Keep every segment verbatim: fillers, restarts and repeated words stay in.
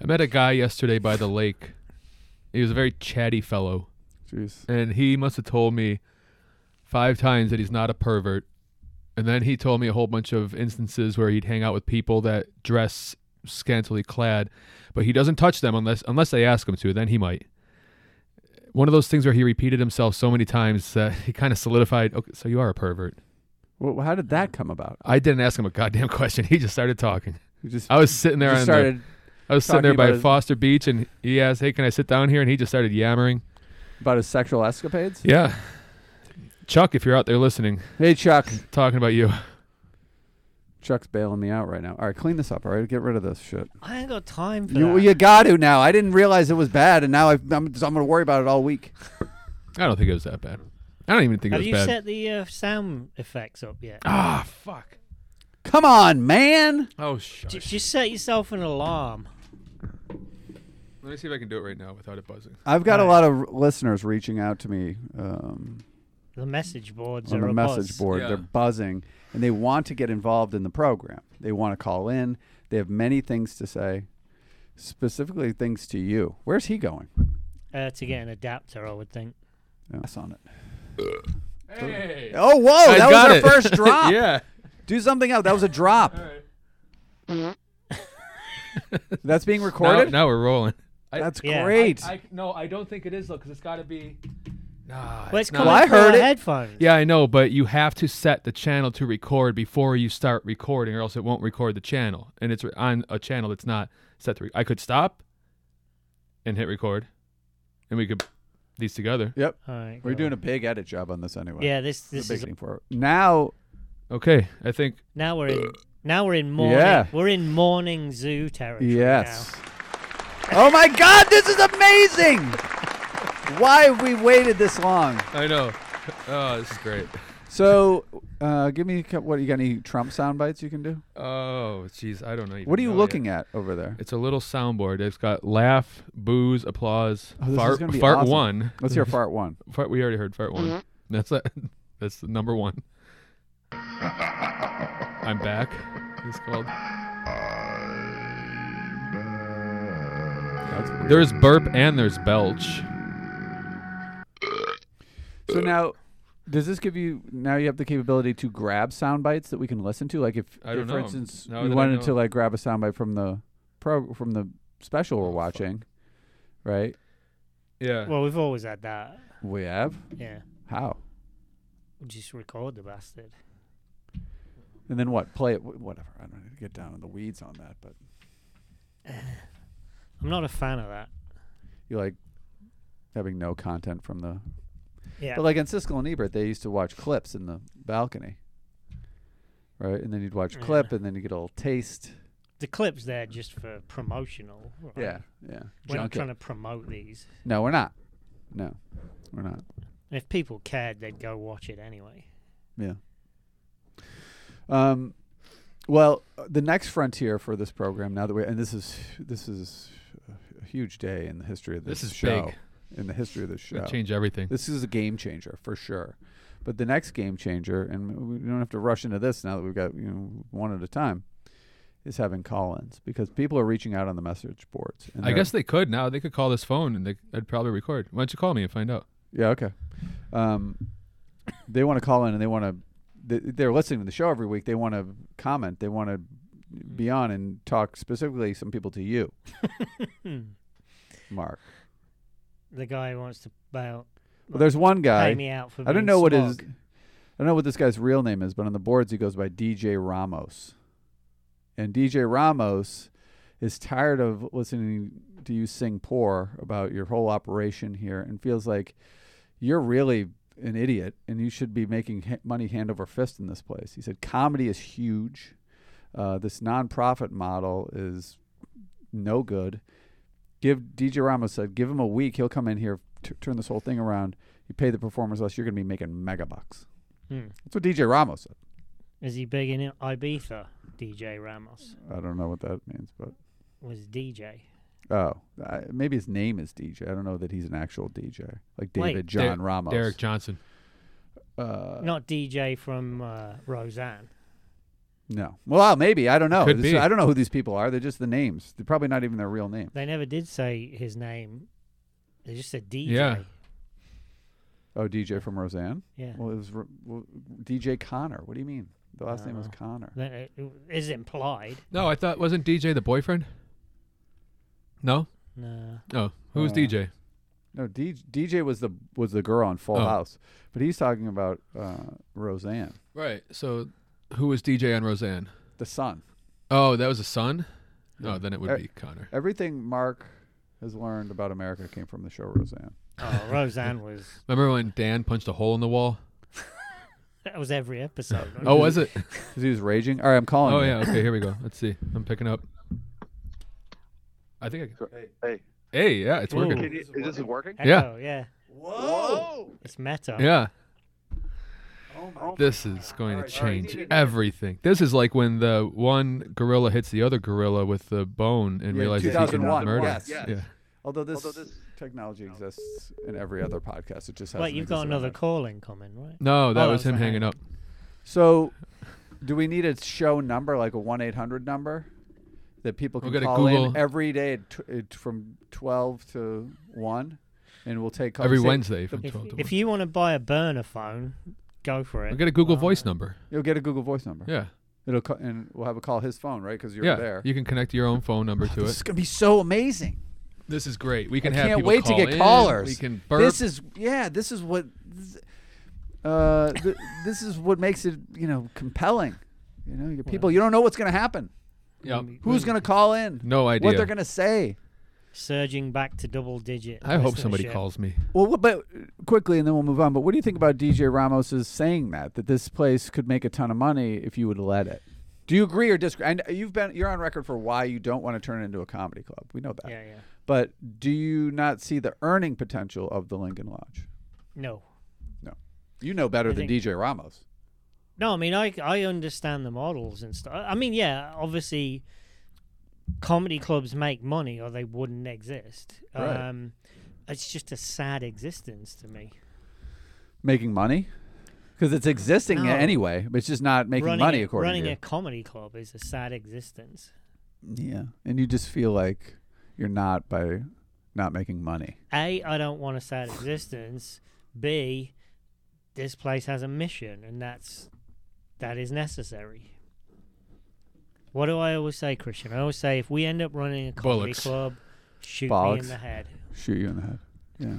met a guy yesterday by the lake. He was a very chatty fellow. Jeez. And he must have told me five times that he's not a pervert. And then he told me a whole bunch of instances where he'd hang out with people that dress scantily clad, but he doesn't touch them unless unless they ask him to. Then he might. One of those things where he repeated himself so many times that he kind of solidified, okay, so you are a pervert. Well, how did that come about? I didn't ask him a goddamn question. He just started talking. You just I was sitting there just on started the, I was sitting talking there by about his- Foster Beach, and he asked, hey, can I sit down here? And he just started yammering. about his sexual escapades. Yeah. Chuck, if you're out there listening, Hey, Chuck. talking about you. Chuck's bailing me out right now. All right, clean this up. All right, get rid of this shit. I ain't got time for You that. you got to now. I didn't realize it was bad, and now I've, I'm I'm going to worry about it all week. I don't think it was that bad. I don't even think Have it was you bad. set the uh, sound effects up yet? Ah, fuck. Come on, man. Oh, J- shush. just set yourself an alarm. Let me see if I can do it right now without it buzzing. I've got a All lot of r- listeners reaching out to me um, The message boards on are the a message buzz. board. Yeah. They're buzzing, and they want to get involved in the program. They want to call in. They have many things to say, specifically things to you. Where's he going? Uh, to get an adapter, I would think. That's on it. Hey. Oh, whoa. I that was got our it. first drop. Yeah. Do something else. That was a drop. That's being Now, recorded? now we're rolling. I- That's Yeah. great. I, no, I don't think it is, though, because it's got to be... Nah, Well, it's not. coming Well, I through heard our it. headphones. Yeah, I know, but you have to set the channel to record before you start recording, or else it won't record the channel. And it's on a channel that's not set to. Re- I could stop and hit record, and we could these together. Yep. All right, We're go doing on. a big edit job on this anyway. Yeah, this It's a this big is thing for it. Now, Okay, I think. now we're in now we're in morning. Yeah. We're in morning zoo territory yes. Oh my God, this is amazing! Why have we waited this long? I know. Oh, this is great. So, uh, give me a couple, what you got? Any Trump sound bites you can do? Oh, jeez, I don't know. What are you looking at over there? It's a little soundboard. It's got laugh, booze, applause, Oh, this is fart, gonna be fart awesome. one. Let's hear fart one. Fart, we already heard fart one. That's it. That's the number one. I'm back. It's called. That's weird. There's burp and there's belch. So now, does this give you now you have the capability to grab sound bites that we can listen to? Like if, I if don't for know. instance, Now we that I wanted know. to like grab a sound bite from the pro from the special we're Oh, fuck. watching, right? Yeah. Well, we've always had that. We have Yeah. how, We'll just record the bastard. and then what? Play it. wh- Whatever. I don't need to get down in the weeds on that, but I'm not a fan of that. you like having no content from the. Yeah. But like in Siskel and Ebert, they used to watch clips in the balcony, right? And then you'd watch a Yeah. clip, and then you get a little taste. the clip's there just for promotional. Right? Yeah, yeah. We're not Junk it. trying to promote these. No, we're not. No, we're not. And if people cared, they'd go watch it anyway. Yeah. Um, well, uh, the next frontier for this program, now that we and this is this is a huge day in the history of this, This is show. big. In the history of this show, Gonna change everything. this is a game changer for sure. But the next game changer, and we don't have to rush into this now that we've got you know one at a time, is having call-ins because people are reaching out on the message boards. And I they're- guess they could now. They could call this phone and they, I'd probably record. Why don't you call me and find out? Yeah, okay. Um, they want to call in and they want to. They, they're listening to the show every week. They want to comment. They want to be on and talk specifically some people to you, Mark. The guy who wants to bail, Well, there's one guy. pay me out for I don't being know what his. smug. I don't know what this guy's real name is, but on the boards he goes by D J Ramos. And D J Ramos is tired of listening to you sing poor about your whole operation here and feels like you're really an idiot and you should be making ha- money hand over fist in this place. He said comedy is huge. Uh, this nonprofit model is no good. Give D J Ramos said, give him a week. He'll come in here, t- turn this whole thing around. You pay the performers less, you're going to be making mega bucks. Hmm. That's what D J Ramos said. Is he big in Ibiza, D J Ramos? I don't know what that means, but Was D J. oh, I, maybe his name is D J. I don't know that he's an actual D J, like David Wait. John Der- Ramos. Derek Johnson. Uh, Not D J from uh, Roseanne. No. Well, maybe. I don't know. Could This- be. I don't know who these people are. They're just the names. They're probably not even their real name. They never did say his name. They just said D J. Yeah. Oh, D J from Roseanne? Yeah. Well, it was Ro- well, D J Connor. What do you mean? The last name was Uh, Connor. That it is implied. No, I thought wasn't D J the boyfriend? No. No. Oh, who's Uh, D J? No, D- DJ was the was the girl on Full Oh. House, but he's talking about uh, Roseanne, Right. So, who was D J on Roseanne? the son. Oh, that was a son. Yeah. Oh, then it would Uh, be Connor. Everything Mark has learned about America came from the show Roseanne. Oh, Roseanne was. Remember when Dan punched a hole in the wall? That was every episode. Oh, was it? Because he was raging. All right, I'm calling. Oh you. yeah. Okay, here we go. Let's see. I'm picking up. I think. I can. Hey, Hey, yeah, it's Ooh. working. can you, is this working? Yeah. Echo, yeah. Whoa! It's meta. Yeah. Oh my This is going to Alright, alright. change everything. This is like when the one gorilla hits the other gorilla with the bone and Yeah, realizes he can two thousand one, murder. yes. Yeah. Although this, Although this- technology exists in every other podcast, it just hasn't Wait, you've got existed on another ours. call incoming, right? No, that Oh, was that him was a hanging hang. up. So, do we need a show number like a one eight hundred number that people We'll can get a call in Google- every day at tw- at from twelve to one, and we'll take calls? Every Say- Wednesday from If, twelve to if one. you want to buy a burner phone, go for it. We'll get a Google Um, Voice number. You'll get a Google Voice number. Yeah. It'll co- and we'll have a call his phone, right? Because you're Yeah. there. You can connect your own phone number to This it. is gonna be so amazing. This is great. We can I have can't people wait to call get in. callers. We can burp. This is yeah. This is what. Uh, th- this is what makes it you know compelling. You know, you people. You don't know what's gonna happen. Yep. Who's gonna call in? No idea. What they're gonna say? Surging back to double digit. I hope listenership. somebody calls me. Well, what, but quickly, and then we'll move on. But what do you think about D J Ramos's saying that that this place could make a ton of money if you would let it? Do you agree or disagree? And you've been you're on record for why you don't want to turn it into a comedy club. We know that. Yeah, yeah. But do you not see the earning potential of the Lincoln Lodge? No. You know better I than think- D J Ramos. No, I mean, I, I understand the models and stuff. I mean, yeah, obviously, comedy clubs make money or they wouldn't exist. Right. Um, it's just a sad existence to me. Making money? Because it's existing No. anyway. But it's just not making running money a, according running to you. a comedy club is a sad existence. Yeah. And you just feel like you're not by not making money. A, I don't want a sad existence. B, this place has a mission, and that's that is necessary. What do I always say, Christian? I always say if we end up running a comedy Bullocks. club, shoot me Bollocks. in the head. Shoot you in the head. Yeah.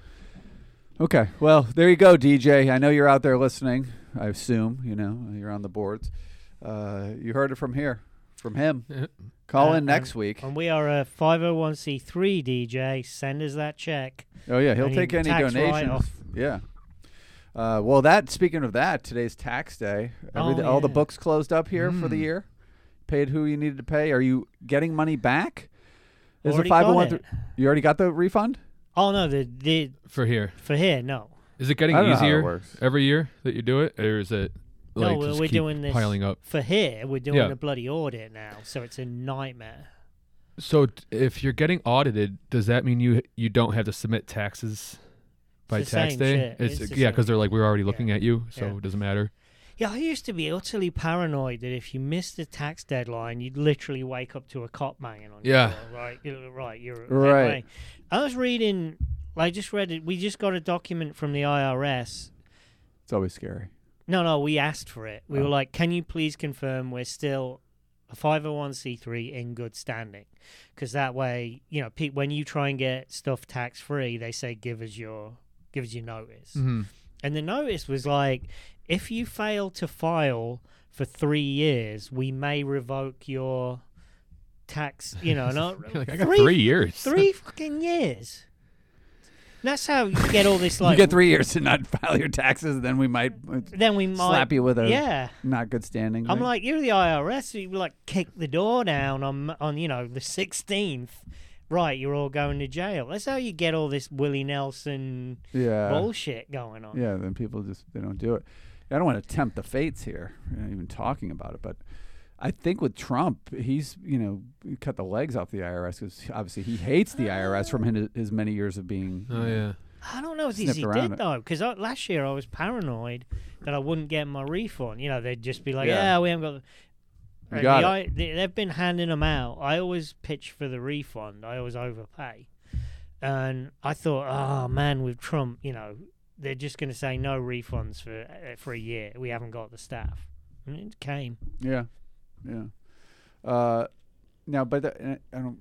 Okay. Well, there you go, D J. I know you're out there listening. I assume, you know, you're on the boards. Uh, you heard it from here, from him. Yeah. Call Uh, in next and, week. And we are a five oh one c three, D J. Send us that check. Oh, yeah. He'll and take you any tax donations. write-off. Yeah. Uh, well, that. Speaking of that, today's tax day. Everything, Oh, all the yeah. books closed up here for the Mm. year. Paid who you needed to pay. Are you getting money back? Is Already a five oh one? got it. You already got the refund? Oh no, the the For here. for here, no. Is it getting I don't know how it easier works. every year that you do it? Or is it like no, we're, just we're keep doing this piling up? for here. We're doing Yeah. a bloody audit now, so it's a nightmare. So t- if you're getting audited, does that mean you you don't have to submit taxes by It's the tax same day? shit. It's, It's the yeah, same. because they're like we're already looking at you, so Yeah. it doesn't matter. Yeah, I used to be utterly paranoid that if you missed the tax deadline, you'd literally wake up to a cop banging on Yeah. your door. Right, you're, right, you're Right. anyway, I was reading. I just read it. We just got a document from the I R S. It's always scary. No, no, we asked for it. We Oh. were like, "Can you please confirm we're still a five oh one c three in good standing?" Because that way, you know, pe- when you try and get stuff tax free, they say, "Give us your, give us your notice." Mm-hmm. And the notice was like, if you fail to file for three years, we may revoke your tax. You know, not like, I got three, years. three fucking years. That's how you get all this. Like, you get three years to not file your taxes, then we might uh, then we might slap you with a Yeah, not good standing. I'm thing. like, you're the I R S. You like kick the door down on on you know the sixteenth. Right, you're all going to jail. That's how you get all this Willie Nelson yeah, bullshit going on. yeah. Then people just they don't do it. I don't want to tempt the fates here, you know, even talking about it, but I think with Trump, he's you know he cut the legs off the I R S because obviously he hates the I R S from his, his many years of being. Oh yeah. I don't know if Sniffed he around did it. though, because last year I was paranoid that I wouldn't get my refund. You know, they'd just be like, Yeah. "Yeah, we haven't got." The... You And got the, it. I, they, they've been handing them out. I always pitch for the refund. I always overpay. And I thought, oh, man, with Trump, you know, they're just going to say no refunds for uh, for a year. We haven't got the staff. And it came. Yeah, yeah. Uh, now, but the, and I don't.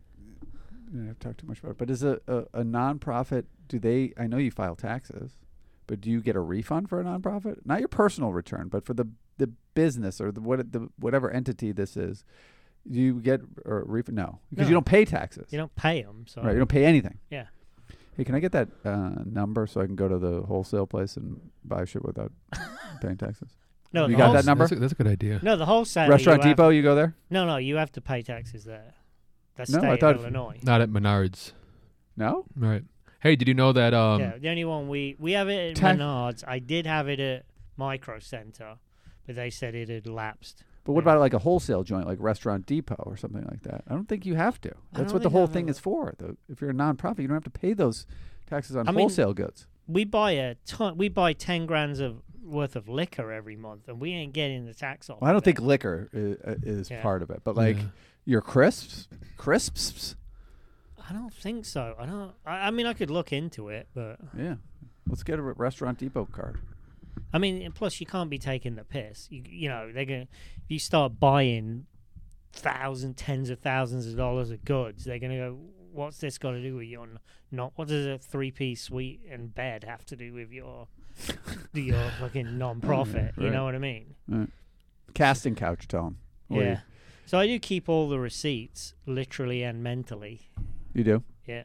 I don't have to talk too much about it. But is a, a a nonprofit? Do they? I know you file taxes, but do you get a refund for a nonprofit? Not your personal return, but for the the business or the what the whatever entity this is. Do you get a refund? No, because No. you don't pay taxes. You don't pay them. So. Right, you don't pay anything. Yeah. Hey, can I get that uh, number so I can go to the wholesale place and buy shit without paying taxes? No, You the got whole- that number? That's a, that's a good idea. No, the wholesaler. Restaurant you have- Depot, you go there? No, no, you have to pay taxes there. That's No, I state thought- of Illinois. Not at Menards. No? Right. Hey, did you know that? Um, yeah, the only one we we have it at Tax- Menards. I did have it at Micro Center, but they said it had lapsed. But what Yeah. about like a wholesale joint, like Restaurant Depot or something like that? I don't think you have to. I That's don't what the think whole I've thing ever- is for. The, if you're a nonprofit, you don't have to pay those taxes on I mean, wholesale goods. We buy a ton. We buy ten grands of worth of liquor every month, and we ain't getting the tax off. Well, I don't of think it. liquor is, is Yeah. part of it, but like yeah. your crisps, crisps, I don't think so. I don't. I, I mean, I could look into it, but yeah. Let's get a re- Restaurant Depot card. I mean, and plus you can't be taking the piss. You, you know, they're gonna if you start buying thousands, tens of thousands of dollars of goods, they're gonna go, "What's this got to do with your n- not? What does a three-piece suite and bed have to do with your your fucking non-profit?" You right. know what I mean? Casting couch, tell them. Yeah. So I do keep all the receipts, literally and mentally. You do? Yeah.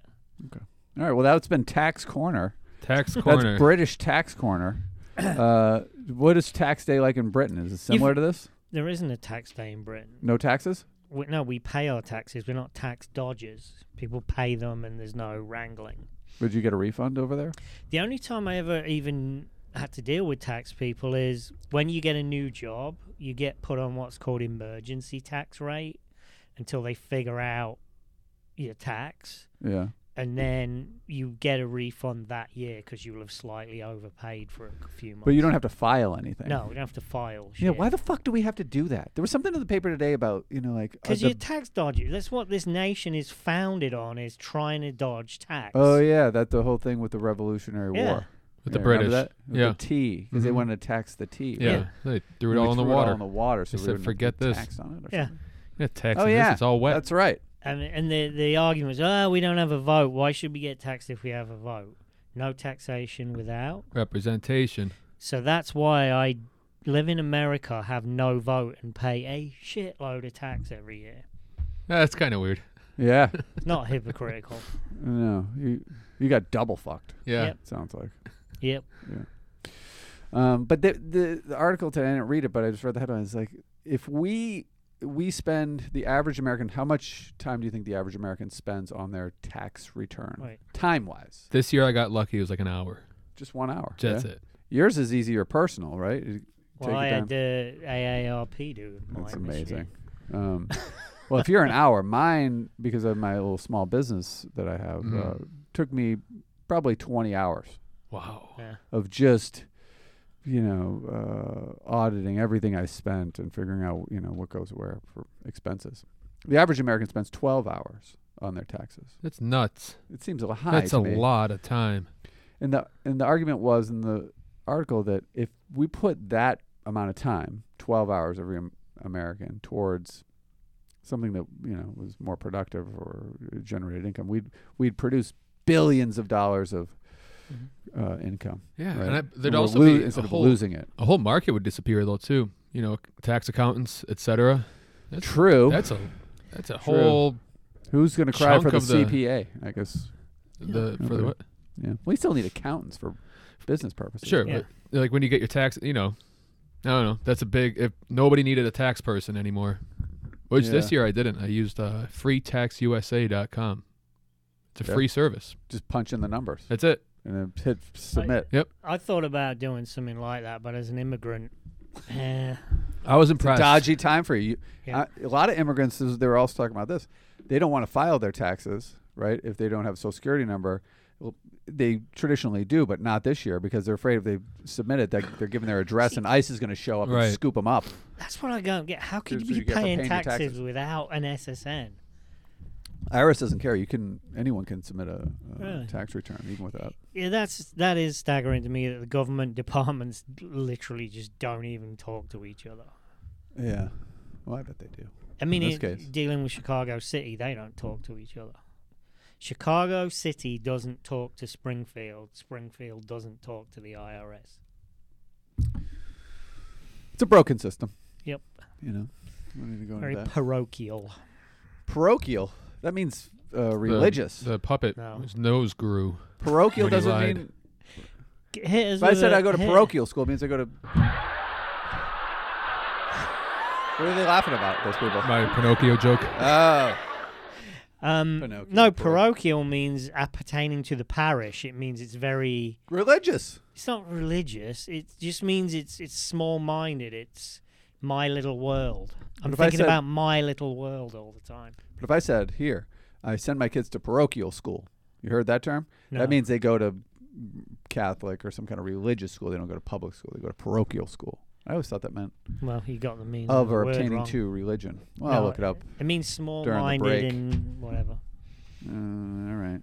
All right. Well, that's been Tax Corner. Tax corner. That's British Tax Corner. uh, what is tax day like in Britain? Is it similar to this? There isn't a tax day in Britain. No taxes? We, no, we pay our taxes. We're not tax dodgers. People pay them, and there's no wrangling. Would you get a refund over there? The only time I ever even had to deal with tax people is when you get a new job, you get put on what's called emergency tax rate until they figure out your tax, Yeah. and then you get a refund that year because you will have slightly overpaid for a few months. But you don't have to file anything. No, you don't have to file. Yeah, Shit. why the fuck do we have to do that? There was something in the paper today about, you know, like... uh, Because the- you're tax dodgers. That's what this nation is founded on, is trying to dodge tax. Oh, yeah, that the whole thing with the Revolutionary Yeah. War. With the Yeah, remember British. that? With Yeah. the tea, because they Mhm. wanted to tax the tea. Yeah. right? They threw it And we all in the threw water. all in the water, so They we said, wouldn't "Forget pay this." tax on it or Yeah. something. Yeah, tax Oh, this, yeah. it's all wet. That's right. And and the the argument was, oh, we don't have a vote. Why should we get taxed if we have a vote? No taxation without. Representation. So that's why I live in America, have no vote, and pay a shitload of tax every year. That's kind of weird. Yeah. Not hypocritical. No, you you got double fucked, Yeah. Yep. sounds like. Yep. Um, but the, the the article today, I didn't read it, but I just read the headline. It's like, if we we spend the average American, how much time do you think the average American spends on their tax return, Right. time wise? This year I got lucky. It was like an hour. Just one hour. That's yeah? it. Yours is easier personal, right? You Well, take I it had down. the A A R P do mine That's this amazing. year. Um, well, if you're an hour, mine, because of my little small business that I have, Mhm. uh, took me probably twenty hours Wow. Yeah. of just, you know, uh, auditing everything I spent and figuring out, you know, what goes where for expenses. The average American spends twelve hours on their taxes. That's nuts. It seems a little high. That's to a me. lot of time. And the and the argument was in the article that if we put that amount of time, twelve hours every Am- American, towards something that, you know, was more productive or generated income, we'd we'd produce billions of dollars of Mhm. uh, income. Yeah. right? And I, And there'd we're also lo- be instead a of whole, losing it. a whole market would disappear though too. You know, tax accountants, et cetera. That's, True. That's a that's a True. whole Who's going to cry chunk for the, of the- C P A? I guess. the for the Okay. what? Yeah. We still need accountants for business purposes. Sure, Yeah. but like when you get your tax, you know, I don't know. That's a big. If nobody needed a tax person anymore, which this Yeah. year I didn't. I used uh, free tax U S A dot com. It's a Yeah. free service. Just punch in the numbers That's it. and then hit submit. I thought about doing something like that, but as an immigrant, eh, I was It's a impressed. dodgy time for you. Yeah. Uh, a lot of immigrants, this is- they were also talking about this. They don't want to file their taxes, right? If they don't have a social security number, well, they traditionally do, but not this year because they're afraid if they submit it, that they're giving their address and ICE is going to show up Right. and scoop them up. That's what I don't get. How could So you you be get to paying pay your taxes, taxes. without an S S N? I R S doesn't care. You can anyone can submit a, a Really? tax return even without. Yeah, that's that is staggering to me that the government departments literally just don't even talk to each other. Yeah. Well, I bet they do. I mean, In this it- case. dealing with Chicago City, they don't talk to each other. Chicago City doesn't talk to Springfield. Springfield doesn't talk to the I R S. It's a broken system. Yep. You know. We don't need to go Very into that. parochial. Parochial. That means uh, The- religious. The, puppet, No. his nose grew. parochial when he doesn't lied. mean. G- here's If I said a- I go to here- parochial school, it means I go to. What are they laughing about? Those people. My Pinocchio joke. Oh. Um, Pinocchio, no, bro. parochial means appertaining to the parish. It means it's very. Religious. It's not religious. It just means it's it's small-minded. It's my little world. I'm But if I thinking said- about my little world all the time. But if I said, here, I send my kids to parochial school, you heard that term? No. That means they go to Catholic or some kind of religious school. They don't go to public school. They go to parochial school. I always thought that meant Well, you got the meaning of the or word obtaining wrong. to religion. Well, No, I'll look it up. It means break. small-minded and whatever. Uh, all right.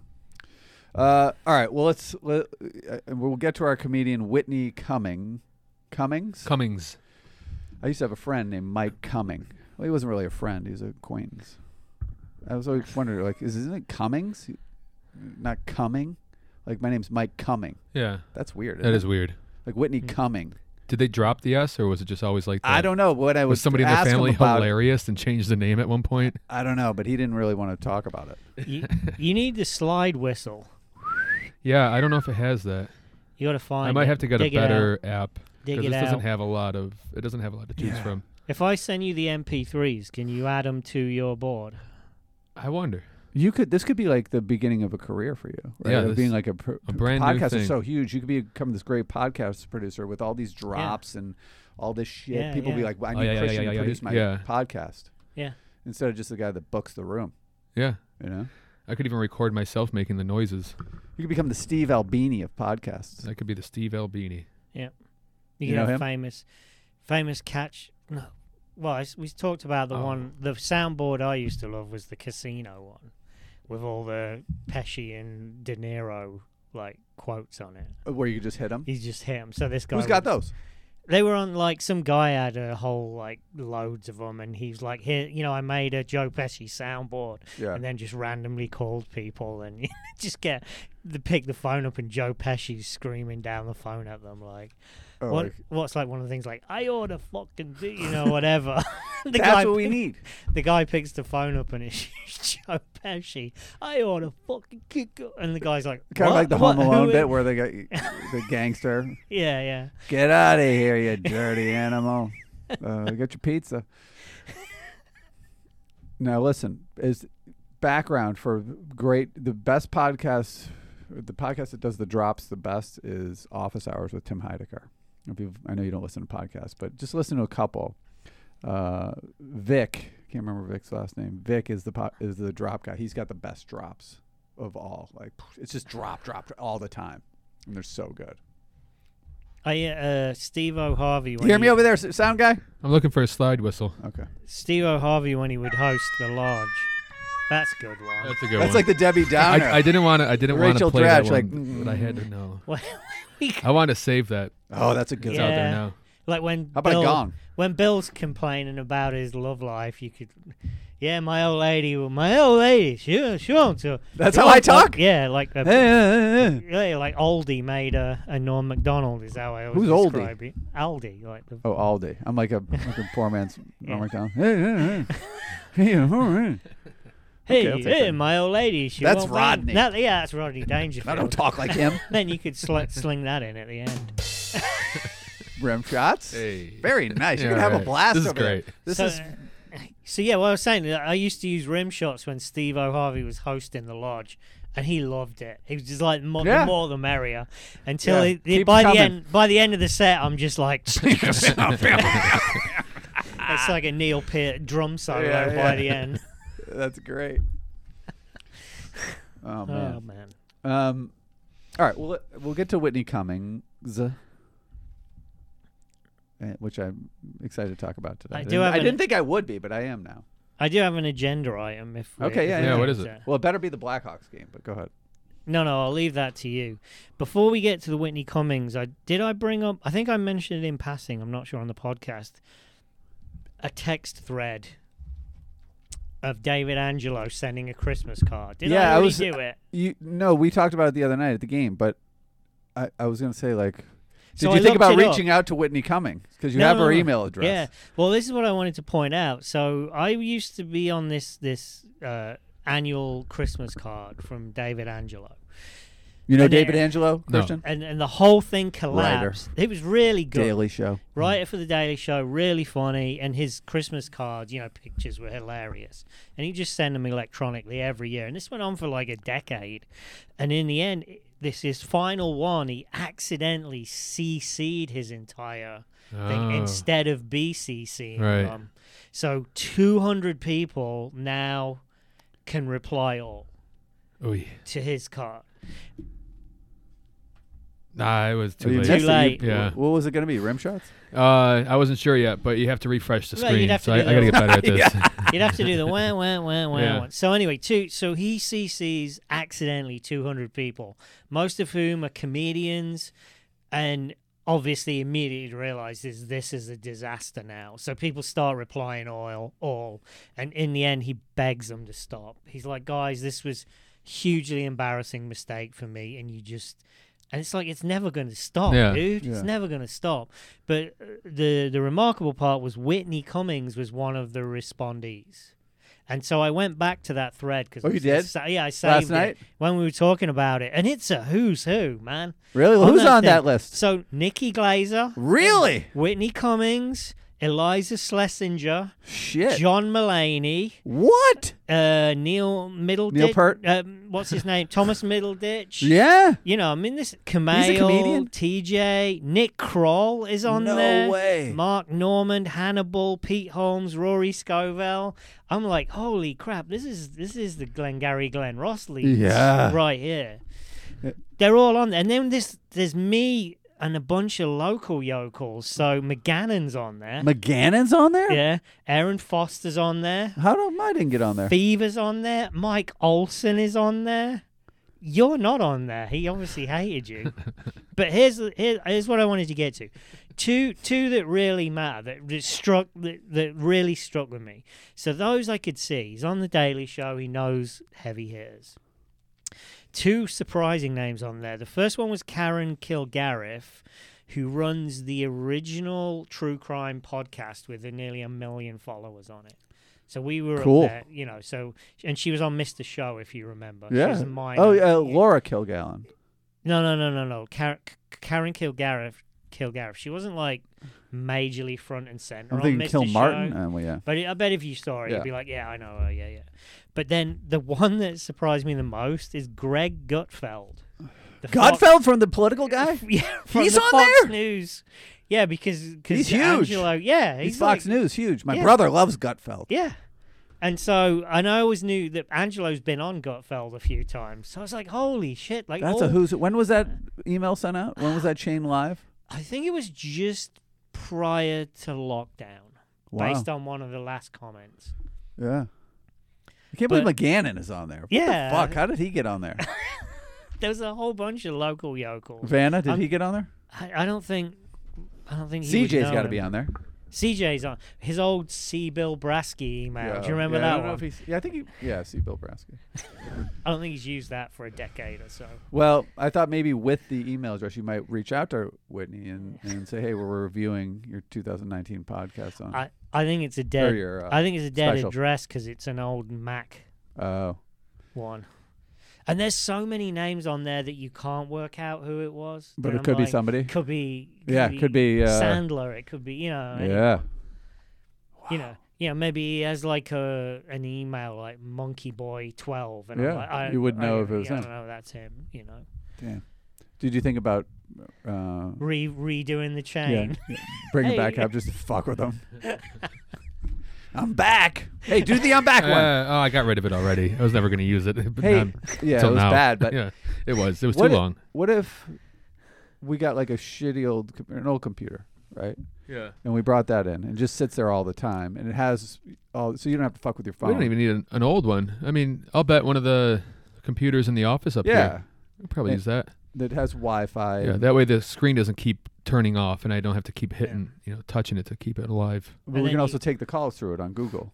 Uh, all right. Well, let's let, uh, we'll get to our comedian Whitney Cumming. Cummings. Cummings. I used to have a friend named Mike Cumming. Well, he wasn't really a friend. He was an acquaintance. I was always wondering, like, is isn't it Cummings? Not Cumming? Like, my name's Mike Cumming. Yeah, That's weird. that isn't is it? weird. Like Whitney Mm. Cumming. Did they drop the S, or was it just always like that? I don't know. What I Was was somebody in the ask him family about, hilarious and changed the name at one point? I don't know, but he didn't really want to talk about it. you, you need the slide whistle. Yeah, I don't know if it has that. You got to find. I might it. have to get Dig a it out. better app Dig because it this doesn't out. have a lot of. It doesn't have a lot to choose Yeah. from. If I send you the M P threes, can you add them to your board? I wonder. You could. This could be like the beginning of a career for you. Right? Yeah, Of this- being like a, pr- a brand new podcast thing. is so huge. You could become this great podcast producer with all these drops and all this shit. Yeah, People be yeah. like, "I Oh, need yeah, yeah, Christian yeah, to yeah, produce my yeah. podcast." Yeah. Instead of just the guy that books the room. Yeah, You know, I could even record myself making the noises. you could become the Steve Albini of podcasts. That could be the Steve Albini. You, You can know have him? famous, famous catch. No, well, I s we talked about the Oh. one. The soundboard I used to love was the casino one, with all the Pesci and De Niro like quotes on it. Where you could just hit them. He's just him. So this guy. Who's got was- those? They were on like some guy had a whole like loads of them, and he's like, here, you know, I made a Joe Pesci soundboard, Yeah. and then just randomly called people, and you just get the pick the phone up, and Joe Pesci's screaming down the phone at them like, Oh, what? like, What's like one of the things like I oughta fucking do, you know, whatever. the that's guy what we pick- need. The guy picks the phone up, and it's Joe Pesci. I oughta fucking kick, you," and the guy's like, Kind of "What? like the What? Home Who Alone is-" bit where they got the gangster. Yeah, yeah. Get out of here, you dirty animal. Uh, get your pizza. Now, listen, is background for great, the best podcast, the podcast that does the drops the best is Office Hours with Tim Heidecker. If you've, I know you don't listen to podcasts, but just listen to a couple. Uh, Vic, can't remember Vic's last name. Vic is the po- is the drop guy. He's got the best drops of all. Like, it's just drop, drop, drop all the time. And they're so good. I uh, Steve O Harvey. You When hear me he- over there, s- sound guy? I'm looking for a slide whistle. Okay. Steve O Harvey when he would host the lodge. That's a good one. That's a good That's one. like the Debbie Downer. I, I didn't want to. I didn't want to Rachel play that Dratch, one, like, but I had to know. Well, I want to save that. oh, that's a good It's Yeah. out there now. like when How about Bill, a gong? when Bill's complaining about his love life, you could, yeah, my old lady, my old lady, she she wants to. That's she how I wants to- talk? Yeah, like a, Hey, hey, hey. yeah, like Aldi made a, a Norm Macdonald is how I always Who's Aldi? describe it. Aldi, like the Oh, Aldi. I'm like a, like a poor man's Norm Macdonald. Hey, hey, hey. Hey, all right. hey, Okay, I'll take hey, that. my old lady. She That's won't be- Rodney. That, yeah, that's Rodney Dangerfield. I don't talk like him. Then you could sl- sling that in at the end. Rim shots. Hey. Very nice. You're Yeah, gonna have a right. blast. This is over there. great. This so, is so yeah, what I was saying, I used to use rim shots when Steve O Harvey was hosting the lodge, and he loved it. He was just like, more, Yeah. the more the merrier. Until Yeah, it, keep by the coming. end, by the end of the set, I'm just like, it's like a Neil Peart drum solo Yeah, by yeah. the end. That's great. Oh man. Oh man, Um, All right, well, we'll get to Whitney Cummings, uh, which I'm excited to talk about today. I I, do didn't, have I an- didn't think I would be, but I am now. I do have an agenda item. If we- Okay, if yeah, we yeah. Yeah, what get is it? to- Well, it better be the Blackhawks game, but go ahead. No, no, I'll leave that to you. Before we get to the Whitney Cummings, I did I bring up? I think I mentioned it in passing. I'm not sure on the podcast. A text thread of David Angelo sending a Christmas card. Did Yeah, I I already was- do it? You no, we talked about it the other night at the game, but I, I was going to say, like, did So you I think about looked it up. reaching out to Whitney Cummings? Because you No, have no, her no. email address. Yeah. Well, this is what I wanted to point out. So I used to be on this this uh, annual Christmas card from David Angelo. You know And David there- Angelo, No. Christian? And and the whole thing collapsed. It was really good. Daily Show. Writer for the Daily Show, really funny, and his Christmas cards, you know, pictures were hilarious. And he just sent them electronically every year. And this went on for like a decade. And in the end, this his final one, he accidentally C C'd his entire thing Oh. instead of B C C'ing Right. them. So two hundred people now can reply all Oy. to his card. Nah, it was Oh, too you late. Too missed it. You- late. Yeah. What was it going to be? Rim shots? Uh, I wasn't sure yet, but you have to refresh the Well, you'd screen, have to so I, do I gotta that. get better at this. You'd have to do the wah, wah, wah, wah, Yeah. wah. So anyway, two, so he C Cs accidentally two hundred people, most of whom are comedians, and obviously immediately realizes this is a disaster now. So people start replying all, all, and in the end, he begs them to stop. He's like, guys, this was hugely embarrassing mistake for me, and you just... And it's like, it's never going to stop, Yeah. dude. Yeah. It's never going to stop. But uh, the the remarkable part was Whitney Cummings was one of the respondees. And so I went back to that thread. Cause Oh, it you was- did? sa- yeah, I saved night? it when we were talking about it. And it's a who's who, man. Really? On Who's that on that thing. list? So Nikki Glazer, Really? Whitney Cummings, Eliza Schlesinger, Shit. John Mulaney, What? uh, Neil Middleditch. Neil Peart? Um, what's his name? Thomas Middleditch. Yeah. You know, I mean, this comedian? Kamale, T J, Nick Kroll is on No there. way. Mark Normand, Hannibal, Pete Holmes, Rory Scovell. I'm like, holy crap! This is this is the Glengarry Glen Ross leads Yeah. right here. Yeah. They're all on there, and then this there's me and a bunch of local yokels. So McGannon's on there. McGannon's on there? Yeah, Aaron Foster's on there. How do I didn't get on there? Fever's on there. Mike Olson is on there. You're not on there. He obviously hated you. But here's here, here's what I wanted to get to. Two two that really matter, that, that struck that, that really struck with me. So those I could see. He's on the Daily Show. He knows heavy hitters. Two surprising names on there. The first one was Karen Kilgariff, who runs the original true crime podcast with nearly a million followers on it. So we were Cool. up there, you know. So and she was on Mister Show, if you remember. She was Yeah. a minor. Oh, yeah, Laura Kilgallen. No, no, no, no, no. Karen, Karen Kilgariff. Kilgariff. She wasn't like majorly front and center. I'm on thinking Mister Kilmartin. Show. Oh, well, yeah. But I bet if you saw it, Yeah. you'd be like, yeah, I know her, yeah, yeah. But then the one that surprised me the most is Greg Gutfeld. The Fox- Godfeld from the political guy? yeah, from He's the on Fox there? News. Yeah, because cause He's huge. Angelo, yeah, He's, he's Fox like, News, huge. My Yeah. brother loves Gutfeld. Yeah. And so, and I always knew that Angelo's been on Gutfeld a few times. So I was like, holy shit. Like, That's all- a who's. When was that email sent out? When was that chain live? I think it was just prior to lockdown, Wow. based on one of the last comments. Yeah. I can't But- believe McGannon is on there. What Yeah. the fuck? How did he get on there? There was a whole bunch of local yokels. Vanna, did I'm- he get on there? I, I don't think, I don't think he C J's got to be on there. C J's on his old C. Bill Brasky email. Do you remember yeah, I that don't know one? if he's, yeah, I think he. Yeah, see Bill Brasky. I don't think he's used that for a decade or so. Well, I thought maybe with the email address you might reach out to Whitney and, and say, hey, we're reviewing your two thousand nineteen podcast on. I, I think it's a or dead. your, uh, I think it's a dead special. address because it's an old Mac Oh. one. And there's so many names on there that you can't work out who it was. But And it I'm could be like, somebody. Could be. Could Yeah, be could be, uh, Sandler. It could be. You know. any- Yeah. You know. You know. Maybe he has like a an email like Monkey Boy twelve, and Yeah, I'm like, I, you wouldn't I, know if it was I him. don't know. That's him. You know. Damn. Did you think about uh, Re redoing the yeah, chain. yeah, bring him back Hey. up just to fuck with him? I'm back. Hey, do the I'm back one. Uh, oh, I got rid of it already. I was never going to use it. But Hey, now- yeah, it till was now. bad, but yeah. It was. It was What too if- long. What if we got like a shitty old, com- an old computer, right? Yeah. And we brought that in, and it just sits there all the time, and it has all, so you don't have to fuck with your phone. We don't even need an, an old one. I mean, I'll bet one of the computers in the office up Yeah, here. I'll probably And- use that. that has Wi-Fi. Yeah, and- that way the screen doesn't keep turning off, and I don't have to keep hitting, you know, touching it to keep it alive. but And we then can you- also take the calls through it on Google.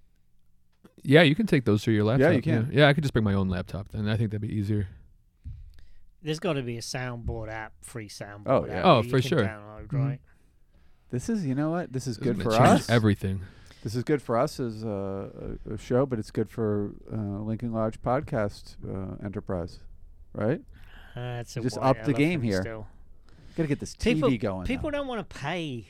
Yeah, you can take those through your laptop. you can. Yeah, I could just bring my own laptop then. I think that'd be easier. There's got to be a soundboard app, free soundboard Oh, app. yeah. Oh, that you for can sure. Download, Mhm. right? This is, you know what? This is This good is for gonna change us. everything. This is good for us as a, a, a show, but it's good for uh, Lincoln Lodge podcast uh, enterprise, right? Uh, it's a Just white up the game elephant here. Still. Got to get this T V People, going. people don't want to pay.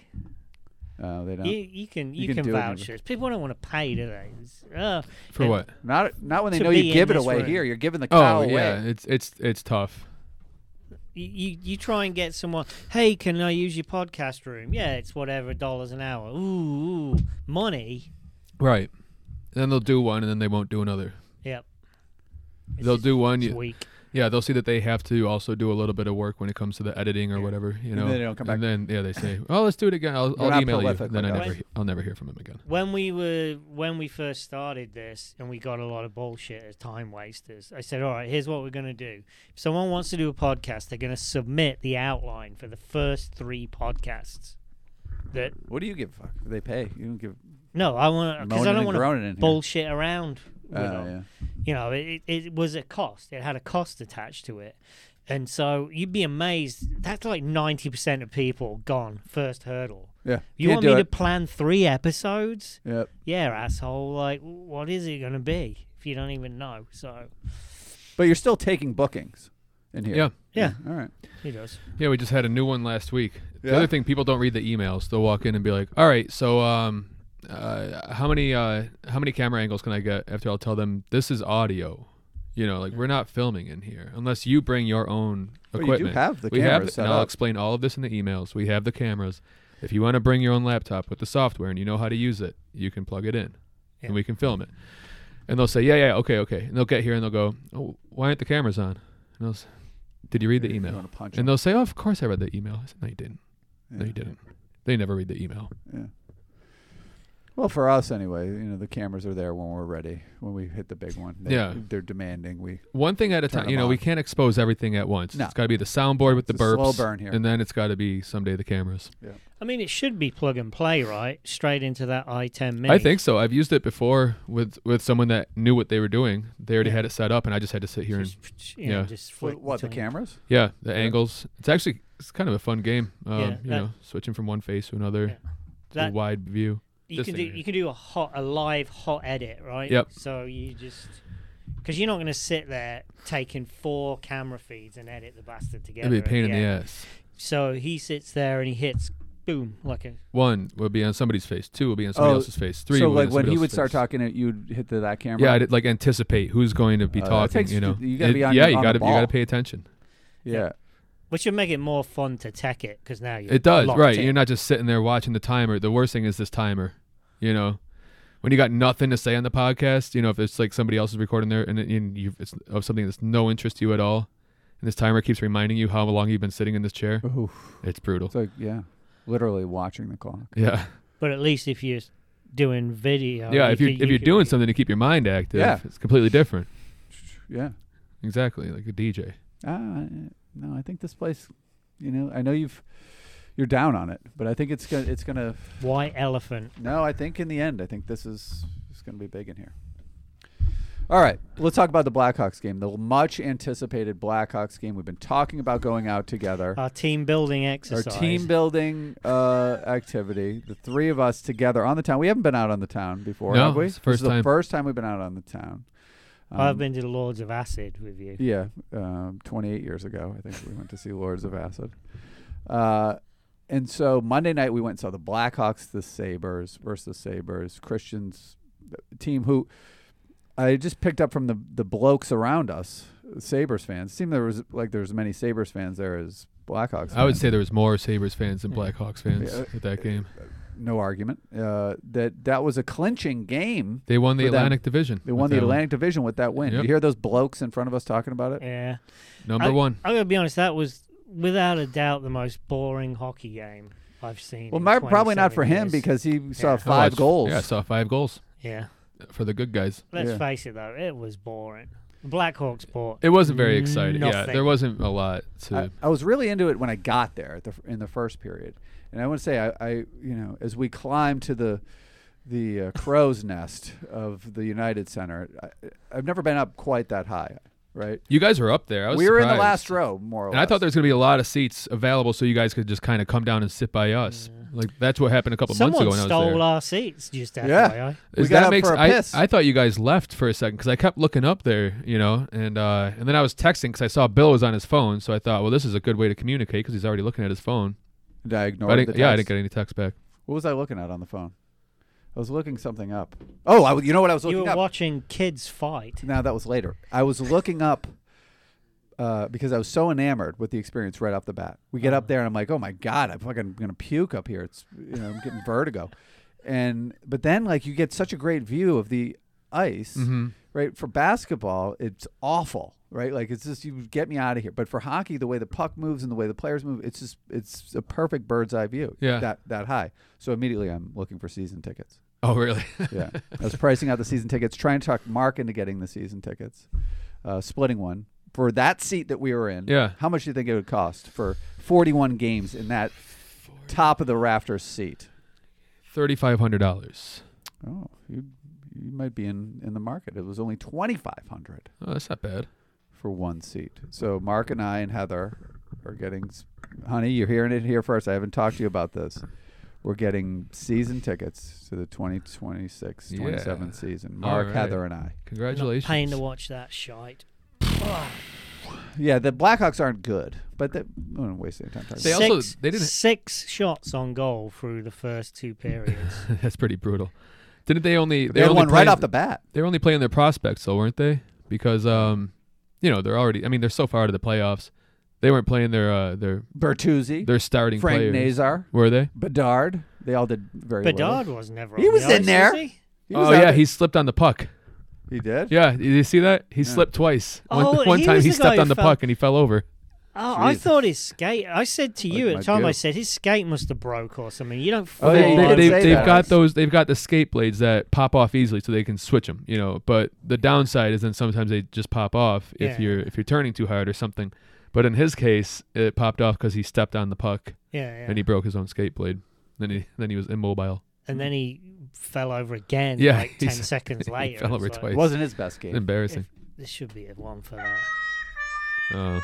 No, they don't. You, you can You you, can can, do it vouch never. this. People don't want to pay, do they? It's, uh, For And- what? Not not when they To know be you give in it this away room. here. You're giving the cow Oh, away. yeah. It's it's it's tough. you, you you try and get someone. Hey, can I use your podcast room? Yeah, it's whatever dollars an hour. Ooh, ooh money. Right. And then they'll do one, and then they won't do another. Yep. It's They'll just- do one. it's You, weak. yeah, they'll see that they have to also do a little bit of work when it comes to the editing or Yeah. whatever. You And know. then they don't come back. And then yeah, they say, "Oh, let's do it again. I'll, They're I'll not email you." prolific Then I like never, us. he- I'll never hear from them again. When we were when we first started this and we got a lot of bullshit as time wasters, I said, all right, here's what we're gonna do. If someone wants to do a podcast, they're gonna submit the outline for the first three podcasts. That What do you give a fuck? They pay. You don't give. no, I want because moaning I don't and want to groaning in here. bullshit around with Oh, them. yeah. You know, it, it it was a cost. It had a cost attached to it. And so you'd be amazed. That's like ninety percent of people gone first hurdle. Yeah. You Can't want do me to it. plan three episodes? Yep. Yeah, asshole. Like, what is it going to be if you don't even know? So, But you're still taking bookings in here. Yeah. yeah, All right. he does. Yeah, we just had a new one last week. The Yeah? other thing, people don't read the emails. They'll walk in and be like, "All right, so um, uh, how many uh, how many camera angles can I get?" After I'll tell them this is audio. You know, like we're not filming in here unless you bring your own But you equipment. do have the we cameras have, set and I'll up. explain all of this in the emails. We have the cameras. If you want to bring your own laptop with the software and you know how to use it, you can plug it in, Yeah. and we can film it. And they'll say, "Yeah, yeah, okay, okay." And they'll get here and they'll go, "Oh, why aren't the cameras on?" And I'll say, "Did you read the You email?" wanna punch And them. they'll say, "Oh, of course I read the email." I said, "No, you didn't. No, Yeah. you didn't. They never read the email." Yeah. Well, for us anyway, you know, the cameras are there when we're ready. When we hit the big one, they, Yeah. they're demanding. We One thing at a Turn time. them You know, we on. can't expose everything at once. No. It's got to be the soundboard with the It's a slow burps, burn here. and then it's got to be someday the cameras. I mean, it should be plug and play, right? Straight into that i ten mini. I think so. I've used it before with with someone that knew what they were doing. They already Yeah. had it set up, and I just had to sit here and Just, you know, yeah. just what, flip what the between- cameras? yeah, the Yeah. angles. It's actually it's kind of a fun game. Um, Yeah, you that- know, switching from one face to another, Yeah. to That- a wide view. You This can thing do here. you can do a hot a live hot edit, right? Yep. So you just because you're not going to sit there taking four camera feeds and edit the bastard together. It'd be a pain in the again. ass. So he sits there and he hits boom like a One will be on somebody's face. Two will be on somebody Oh, else's face. Three. So will be like on when somebody he would else's start face. talking, it you'd hit to that camera. Yeah, I'd like anticipate who's going to be Uh, that talking. takes- you know, you gotta be on yeah, your- you on the got to you got ball. to pay attention. yeah. which would make it more fun to tech it because now you're It does, locked right? in. You're not just sitting there watching the timer. The worst thing is this timer. You know, when you got nothing to say on the podcast. You know, if it's like somebody else is recording there and, it, and you it's of something that's no interest to you at all, and this timer keeps reminding you how long you've been sitting in this chair. Oof. It's brutal. It's like yeah, literally watching the clock. Yeah, But at least if you're doing video, yeah. you If you're could- if you you're could- doing something to keep your mind active, Yeah. it's completely different. Yeah. Exactly, like a D J. Ah, no, I think this place. You know, I know you've you're down on it, but I think it's gonna it's gonna. white elephant. No, I think in the end, I think this is it's gonna be big in here. All right, let's talk about the Blackhawks game, the much anticipated Blackhawks game. We've been talking about going out together. Our team building Our exercise. team building uh, activity, the three of us together on the town. We haven't been out on the town before, No, have we? it's the first this is time. the first time we've been out on the town. I've Um, been to the Lords of Acid with you. Yeah, um, twenty-eight years ago, I think we went to see Lords of Acid. Uh, and so Monday night we went and saw the Blackhawks, the Sabres versus the Sabres. Christian's team, who I just picked up from the the blokes around us, Sabres fans. It seemed there was like there was as many Sabres fans there as Blackhawks. I would fans. say there was more Sabres fans than Yeah. Blackhawks fans Yeah. at that game. no argument. Uh, that that was a clinching game. They won the for them. Atlantic Division. They with won the that one. Atlantic Division with that win. Yep. Did you hear those blokes in front of us talking about it? Yeah. Number I, one. I'm gonna be honest. That was without a doubt the most boring hockey game I've seen. Well, in Mark, probably not for twenty-seven him years. because he saw Yeah. I five watched- goals. Yeah, I saw five goals Yeah. for the good guys. Let's Yeah. face it, though, it was boring. The Blackhawks bought. It wasn't very exciting. Yeah, Nothing. there wasn't a lot to. I, I was really into it when I got there at the, in the first period, and I want to say I, I, you know, as we climbed to the the uh, crow's nest of the United Center, I, I've never been up quite that high, right? you guys were up there. I was We were in the surprised. last row, more or And less. I thought there was going to be a lot of seats available so you guys could just kind of come down and sit by us. Like that's what happened a couple months Someone ago when I was stole there. our seats. Just F Yeah. Y I. We Is got that up makes for a I, piss. I thought you guys left for a second because I kept looking up there, you know, and uh, and then I was texting because I saw Bill was on his phone, so I thought, well, this is a good way to communicate because he's already looking at his phone. Did I ignore But I the didn't, text? yeah, I didn't get any text back. What was I looking at on the phone? I was looking something up. Oh, I, you know what I was You looking were up? watching kids fight. No, that was later. I was looking up uh, because I was so enamored with the experience right off the bat. We get up there and I'm like, oh my god, I'm fucking gonna puke up here. It's you know I'm getting vertigo, and but then like you get such a great view of the ice, Mm-hmm. right? For basketball, it's awful, right? Like it's just you get me out of here. But for hockey, the way the puck moves and the way the players move, it's just it's a perfect bird's eye view. Yeah. that that high. So immediately I'm looking for season tickets. Oh, really? Yeah, I was pricing out the season tickets, trying to talk Mark into getting the season tickets, uh, splitting one for that seat that we were in. Yeah. How much do you think it would cost for forty-one games in that top of the rafters seat? Thirty-five hundred dollars. Oh, you you might be in, in the market. It was only twenty-five hundred Oh, that's not bad. for one seat. So Mark and I and Heather are getting, s- honey, you're hearing it here first. I haven't talked to you about this. We're getting season tickets to the twenty twenty-six twenty-seven Yeah. season. All Mark, right. Heather, and I. Not Congratulations. paying to watch that shite. Yeah, the Blackhawks aren't good, but they, I don't waste any time talking. They about also- six, they didn't- six shots on goal through the first two periods. That's pretty brutal. Didn't they only? They They had only one right playing- off the bat. They were only playing their prospects, though, weren't they? Because um, you know, they're already. I mean, they're so far out of the playoffs. They weren't playing their uh their Bertuzzi, their starting Frank players. Nazar, Were they? Bedard. They all did very Bedard well. was never. He on was the in ice, there. Was he? He was Oh out yeah, there. he slipped on the puck. He did? Yeah, did you see that? He Yeah. slipped twice. One, Oh, one he time was he the guy stepped who on the fell- puck and he fell over. Oh, I Jesus. thought his skate. I said to you Like at my the time, I goo. said his skate must have broke or something. You don't. Oh, fall yeah, you they, did they, say they've that. got those. They've got the skate blades that pop off easily, so they can switch them. You know, but the downside is then sometimes they just pop off if Yeah. you're if you're turning too hard or something. But in his case, it popped off because he stepped on the puck Yeah, yeah. and he broke his own skate blade. Then he then he was immobile. and then he fell over again. Yeah, like ten he's- seconds he later. fell It's over like, twice. It wasn't his best game. Embarrassing. This should be a one for that. Oh.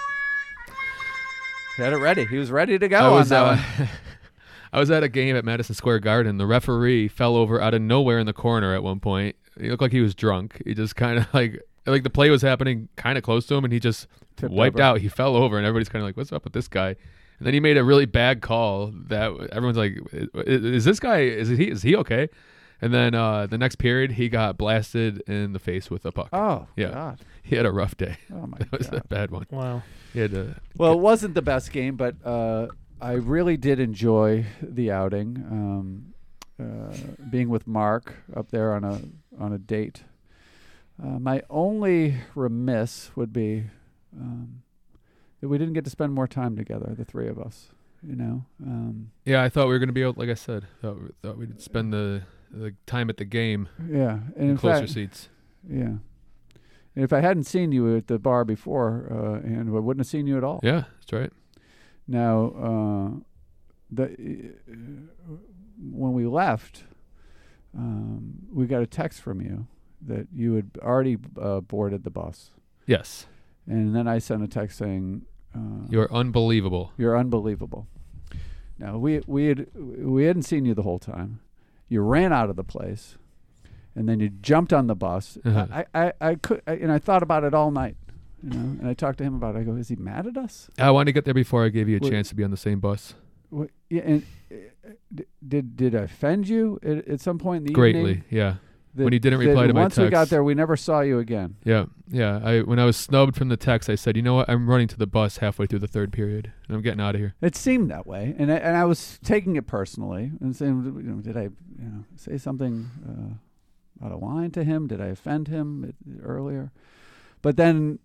He had it ready. He was ready to go I on was that uh, one. I was at a game at Madison Square Garden. The referee fell over out of nowhere in the corner at one point. He looked like he was drunk. He just kind of like like the play was happening kind of close to him, and he just Tipped wiped over. out. He fell over, and everybody's kind of like, "What's up with this guy?" And then he made a really bad call that everyone's like, "Is, is this guy? Is he? Is he okay?" And then uh, the next period, he got blasted in the face with a puck. Oh, Yeah. God. He had a rough day. Oh, my That was God. a bad one. Wow. He had to. Well, it wasn't the best game, but uh, I really did enjoy the outing. Um, uh, being with Mark up there on a on a date. Uh, my only remiss would be um, that we didn't get to spend more time together, the three of us. You know, um, Yeah, I thought we were gonna be able. Like I said, thought, thought we'd spend the the time at the game yeah, and in in closer fact, seats. yeah. And if I hadn't seen you at the bar before, uh, and I wouldn't have seen you at all. Yeah, that's right. Now, uh, the uh, when we left, um, we got a text from you that you had already uh, boarded the bus, Yes, and then I sent a text saying, uh, you're unbelievable. "You're unbelievable." Now we we had we hadn't seen you the whole time. You ran out of the place, and then you jumped on the bus. Uh-huh. I, I, I could, I, and I thought about it all night. You know, and I talked to him about it. I go, "Is he mad at us?" I wanted to get there before I gave you a Wait. chance to be on the same bus. What, yeah, and uh, d- did did I offend you at, at some point in the Greatly, evening? yeah. That- When you didn't that reply to my once we got text. there, we never saw you again. Yeah, Yeah, I when I was snubbed from the text, I said, you know what? I'm running to the bus halfway through the third period, and I'm getting out of here. It seemed that way, and I, and I was taking it personally and saying, you know, did I, you know, say something uh, out of line to him? Did I offend him earlier? But then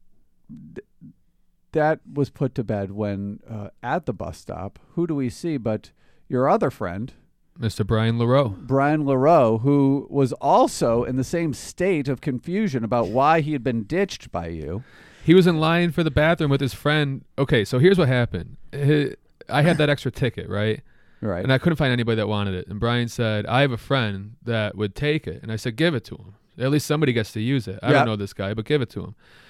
th- that was put to bed when uh, at the bus stop, who do we see but your other friend, Mister Brian LaRoe. Brian LaRoe, who was also in the same state of confusion about why he had been ditched by you. He was in line for the bathroom with his friend. Okay, so here's what happened. Hi- I had that extra ticket, right? Right. And I couldn't find anybody that wanted it. And Brian said, I have a friend that would take it. And I said, give it to him. At least somebody gets to use it. I Yep. don't know this guy, but give it to him.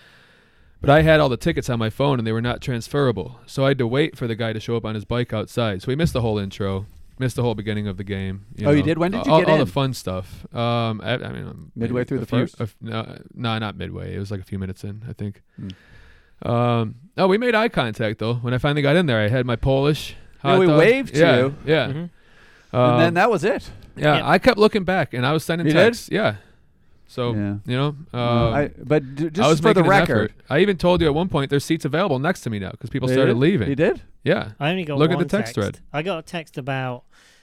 But I had all the tickets on my phone, and they were not transferable. So I had to wait for the guy to show up on his bike outside. So we missed the whole intro. Missed the whole beginning of the game. You Oh, you know. did? When did you all, get all in? the fun stuff. Um, I, I mean, um, Midway maybe through a the few- first? a f- no, no, not midway. It was like a few minutes in, I think. Hmm. Um, oh, we made eye contact though. When I finally got in there, I had my Polish. Yeah, hot we dog. waved to yeah, you. Yeah. Mhm. Um, and then that was it. yeah, Yeah. I kept looking back, and I was sending You did? texts. Yeah. So Yeah. you know, um, I, but d- I just was for the making an record, effort. I even told you at one point there's seats available next to me now because people They started did? leaving. You did? Yeah. I only got Look at one the text thread. I got a text about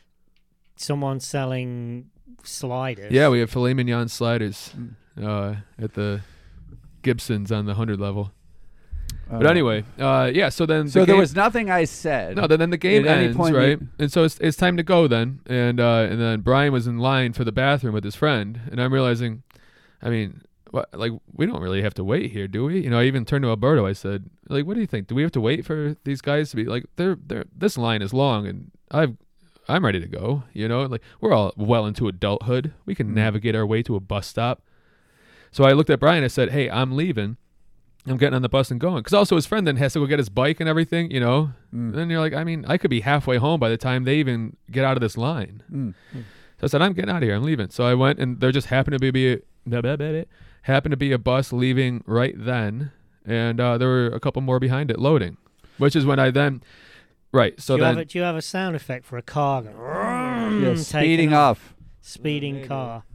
someone selling sliders. Yeah, we have filet mignon sliders Mm. uh, at the Gibsons on the hundred level. Uh, But anyway, uh, yeah. So then, so the there game, was nothing I said. no. Then, then the game At any ends, point right? you- And so it's it's time to go then, and uh, and then Brian was in line for the bathroom with his friend, and I'm realizing, I mean, what like we don't really have to wait here, do we? You know, I even turned to Alberto. I said, like, what do you think? Do we have to wait for these guys to be like they're they're this line is long, and I've I'm ready to go. You know, like we're all well into adulthood. We can Mm. navigate our way to a bus stop. So I looked at Brian. I said, hey, I'm leaving. I'm getting on the bus and going. Because also his friend then has to go get his bike and everything, you know. Mm. And then you're like, I mean, I could be halfway home by the time they even get out of this line. Mm. So I said, I'm getting out of here. I'm leaving. So I went, and there just happened to be a, happened to be a bus leaving right then. And uh, there were a couple more behind it loading, which is when I then, right. So do, you then, have a, do you have a sound effect for a car going, Yeah, taking speeding off? off, Speeding car.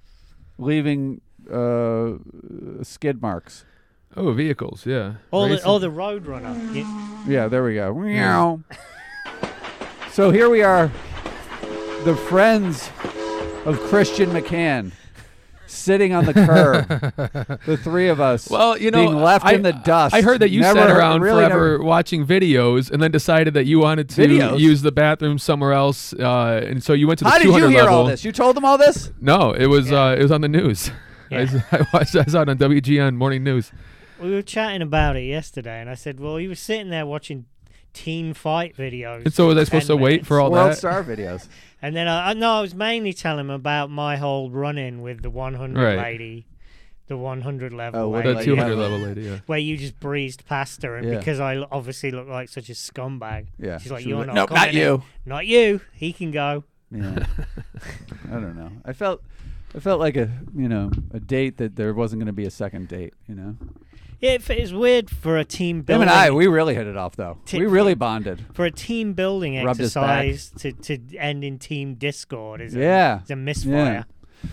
leaving uh, skid marks. oh, vehicles, yeah. Or the, Racing. or the road runner. You- Yeah, there we go. Meow. So here we are, the friends of Christian McCann, sitting on the curb. The three of us. Well, you know, being left I, in the dust. I heard that you Never sat heard- around really forever never- watching videos, and then decided that you wanted to Videos? use the bathroom somewhere else, uh, and so you went to the How did two hundred you hear level. all this? You told them all this? No, it was Yeah. uh, it was on the news. I, Yeah. s- I watched. I saw it on W G N Morning News. We were chatting about it yesterday, and I said, well, he was sitting there watching teen fight videos. And so was I for supposed ten to wait minutes. for all World that? Star videos. And then, I, I no, I was mainly telling him about my whole run-in with the one hundred Right. lady, the one hundred level Oh, lady, The Like, two hundred yeah. level lady. Yeah. where you just breezed past her, and Yeah. because I l- obviously look like such a scumbag, Yeah. she's like, She "You're was not nope, coming not in." you. not you. He can go. Yeah. I don't know. I felt, I felt like a, you know, a date that there wasn't going to be a second date. You know. Yeah, it, it's weird for a team Him building. and I, we really hit it off though. Ti- we really bonded. for a team building Rubbed his back. exercise to, to end in team discord is Yeah. a, is a misfire.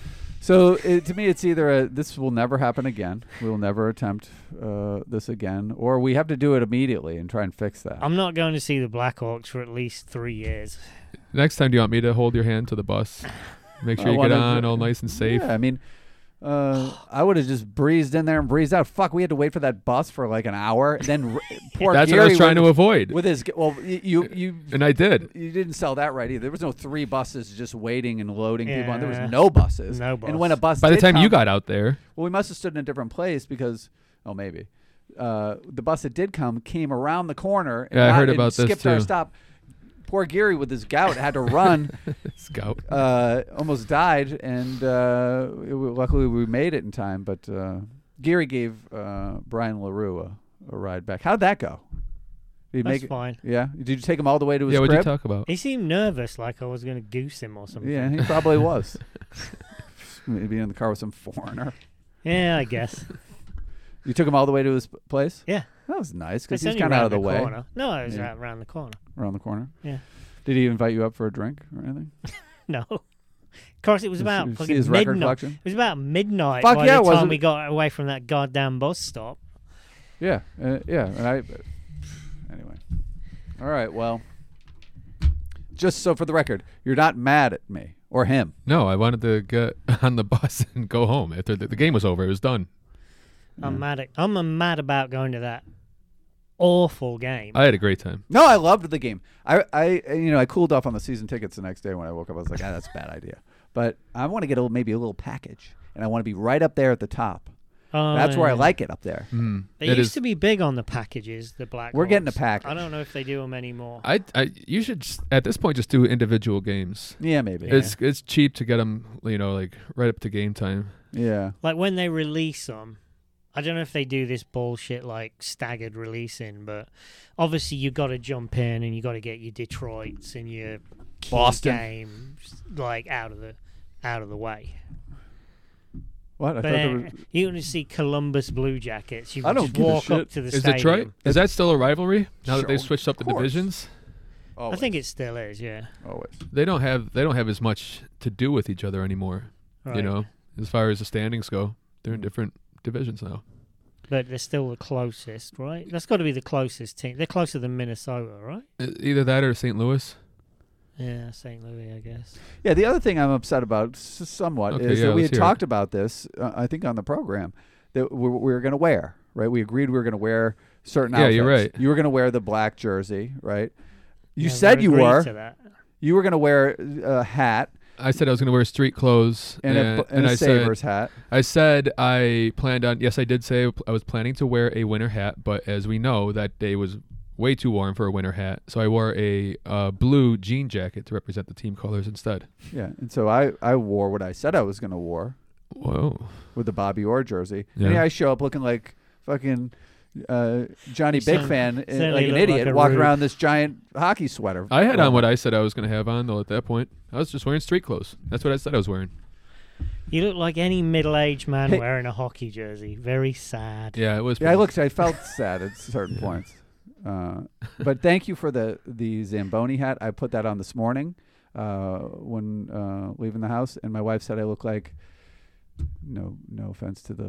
So it, to me, it's either a, this will never happen again. We will never attempt uh, this again, or we have to do it immediately and try and fix that. I'm not going to see the Blackhawks for at least three years. Next time, do you want me to hold your hand to the bus? Make I sure you get wanted on to- all nice and safe. Yeah, I mean, uh, I would have just breezed in there and breezed out. Fuck, we had to wait for that bus for like an hour. And then r- poor That's Gary what I was trying with, to avoid, with his. Well, y- you you and I did. you didn't sell that right either. There was no three buses just waiting and loading people. on. There Yeah. was no buses. No And when bus. a bus By the did time you come- got out there, well, we must have stood in a different place because, oh, maybe. Uh, the bus that did come came around the corner. And Yeah, I not- heard and about this, skipped our too. stop. Poor Gary with his gout had to run. Scout. uh, almost died, and uh, it, w- luckily we made it in time. But uh, Gary gave uh, Brian LaRue a, a ride back. How'd that go? Did he That's make it? fine. Yeah. Did you take him all the way to his Yeah, what'd you crib? talk about? He seemed nervous, like I was going to goose him or something. Yeah, he probably was. Maybe in the car with some foreigner. Yeah, I guess. You took him all the way to his p- place. Yeah. That was nice because It's he's only kind of out of round the way, corner. No, it was Yeah. out around the corner. around the corner. Yeah. Did he invite you up for a drink or anything? No. Of course, it was You about see fucking his record midnight. collection? It was about midnight Fuck by yeah, the wasn't time we it? got away from that goddamn bus stop. Yeah, uh, yeah. And I, anyway. All right. Well, just so for the record, you're not mad at me or him. No, I wanted to get on the bus and go home after the, the game was over. It was done. I'm Yeah. mad at. I'm mad about going to that awful game. I had a great time. No, I loved the game. I, I, you know, I cooled off on the season tickets the next day when I woke up. I was like, ah, that's a bad idea. But I want to get a, maybe a little package, and I want to be right up there at the top. Oh, That's where I yeah. like it up there. Mm. They It used is- to be big on the packages, the Black. We're getting a Hawks. package. I don't know if they do them anymore. I, I, you should just, at this point just do individual games. Yeah, maybe. Yeah. It's it's cheap to get them, you know, like right up to game time. Yeah. Like when they release them, I don't know if they do this bullshit like staggered releasing, but obviously you got to jump in and you got to get your Detroits and your key Boston. games like out of the out of the way. What? I But thought uh, there was, you want to see Columbus Blue Jackets? You I can don't just give a walk shit. up to the Is stadium. Detroit? Is that still a rivalry now that they've Sure, switched up the of course. divisions? I think it still is. Yeah. always. They don't have they don't have as much to do with each other anymore. Right. You know, as far as the standings go, they're in Mm. different divisions now. But they're still the closest, right? That's got to be the closest team. They're closer than Minnesota, right? E- Either that or Saint Louis. Yeah, Saint Louis, I guess. Yeah, the other thing I'm upset about, s- somewhat, Okay, is yeah, that we let's had hear it. talked about this, uh, I think, on the program, that we, we were going to wear, right? We agreed we were going to wear certain Yeah, outfits. you're right. You were going to wear the black jersey, right? You Never said you agreed were. to that. You were going to wear a hat I said I was going to wear street clothes, and, and, a, and a I Sabres said hat. I said I planned on. Yes, I did say I was planning to wear a winter hat, but as we know, that day was way too warm for a winter hat, so I wore a uh, blue jean jacket to represent the team colors instead. Yeah, and so I, I wore what I said I was going to wear Whoa! with the Bobby Orr jersey. And Yeah. yeah, I show up looking like fucking uh, Johnny You Big sound- Fan, uh, certainly like an look idiot, like a walking rube. around this giant hockey sweater. I had on Well, what I said I was going to have on though. At that point, I was just wearing street clothes. That's what I said I was wearing. You look like any middle-aged man Hey. wearing a hockey jersey. Very sad. Yeah, it was. Yeah, I pretty- looked. I felt sad at certain points. Uh, but thank you for the the Zamboni hat. I put that on this morning uh, when uh, leaving the house, and my wife said I look like. No, no offense to the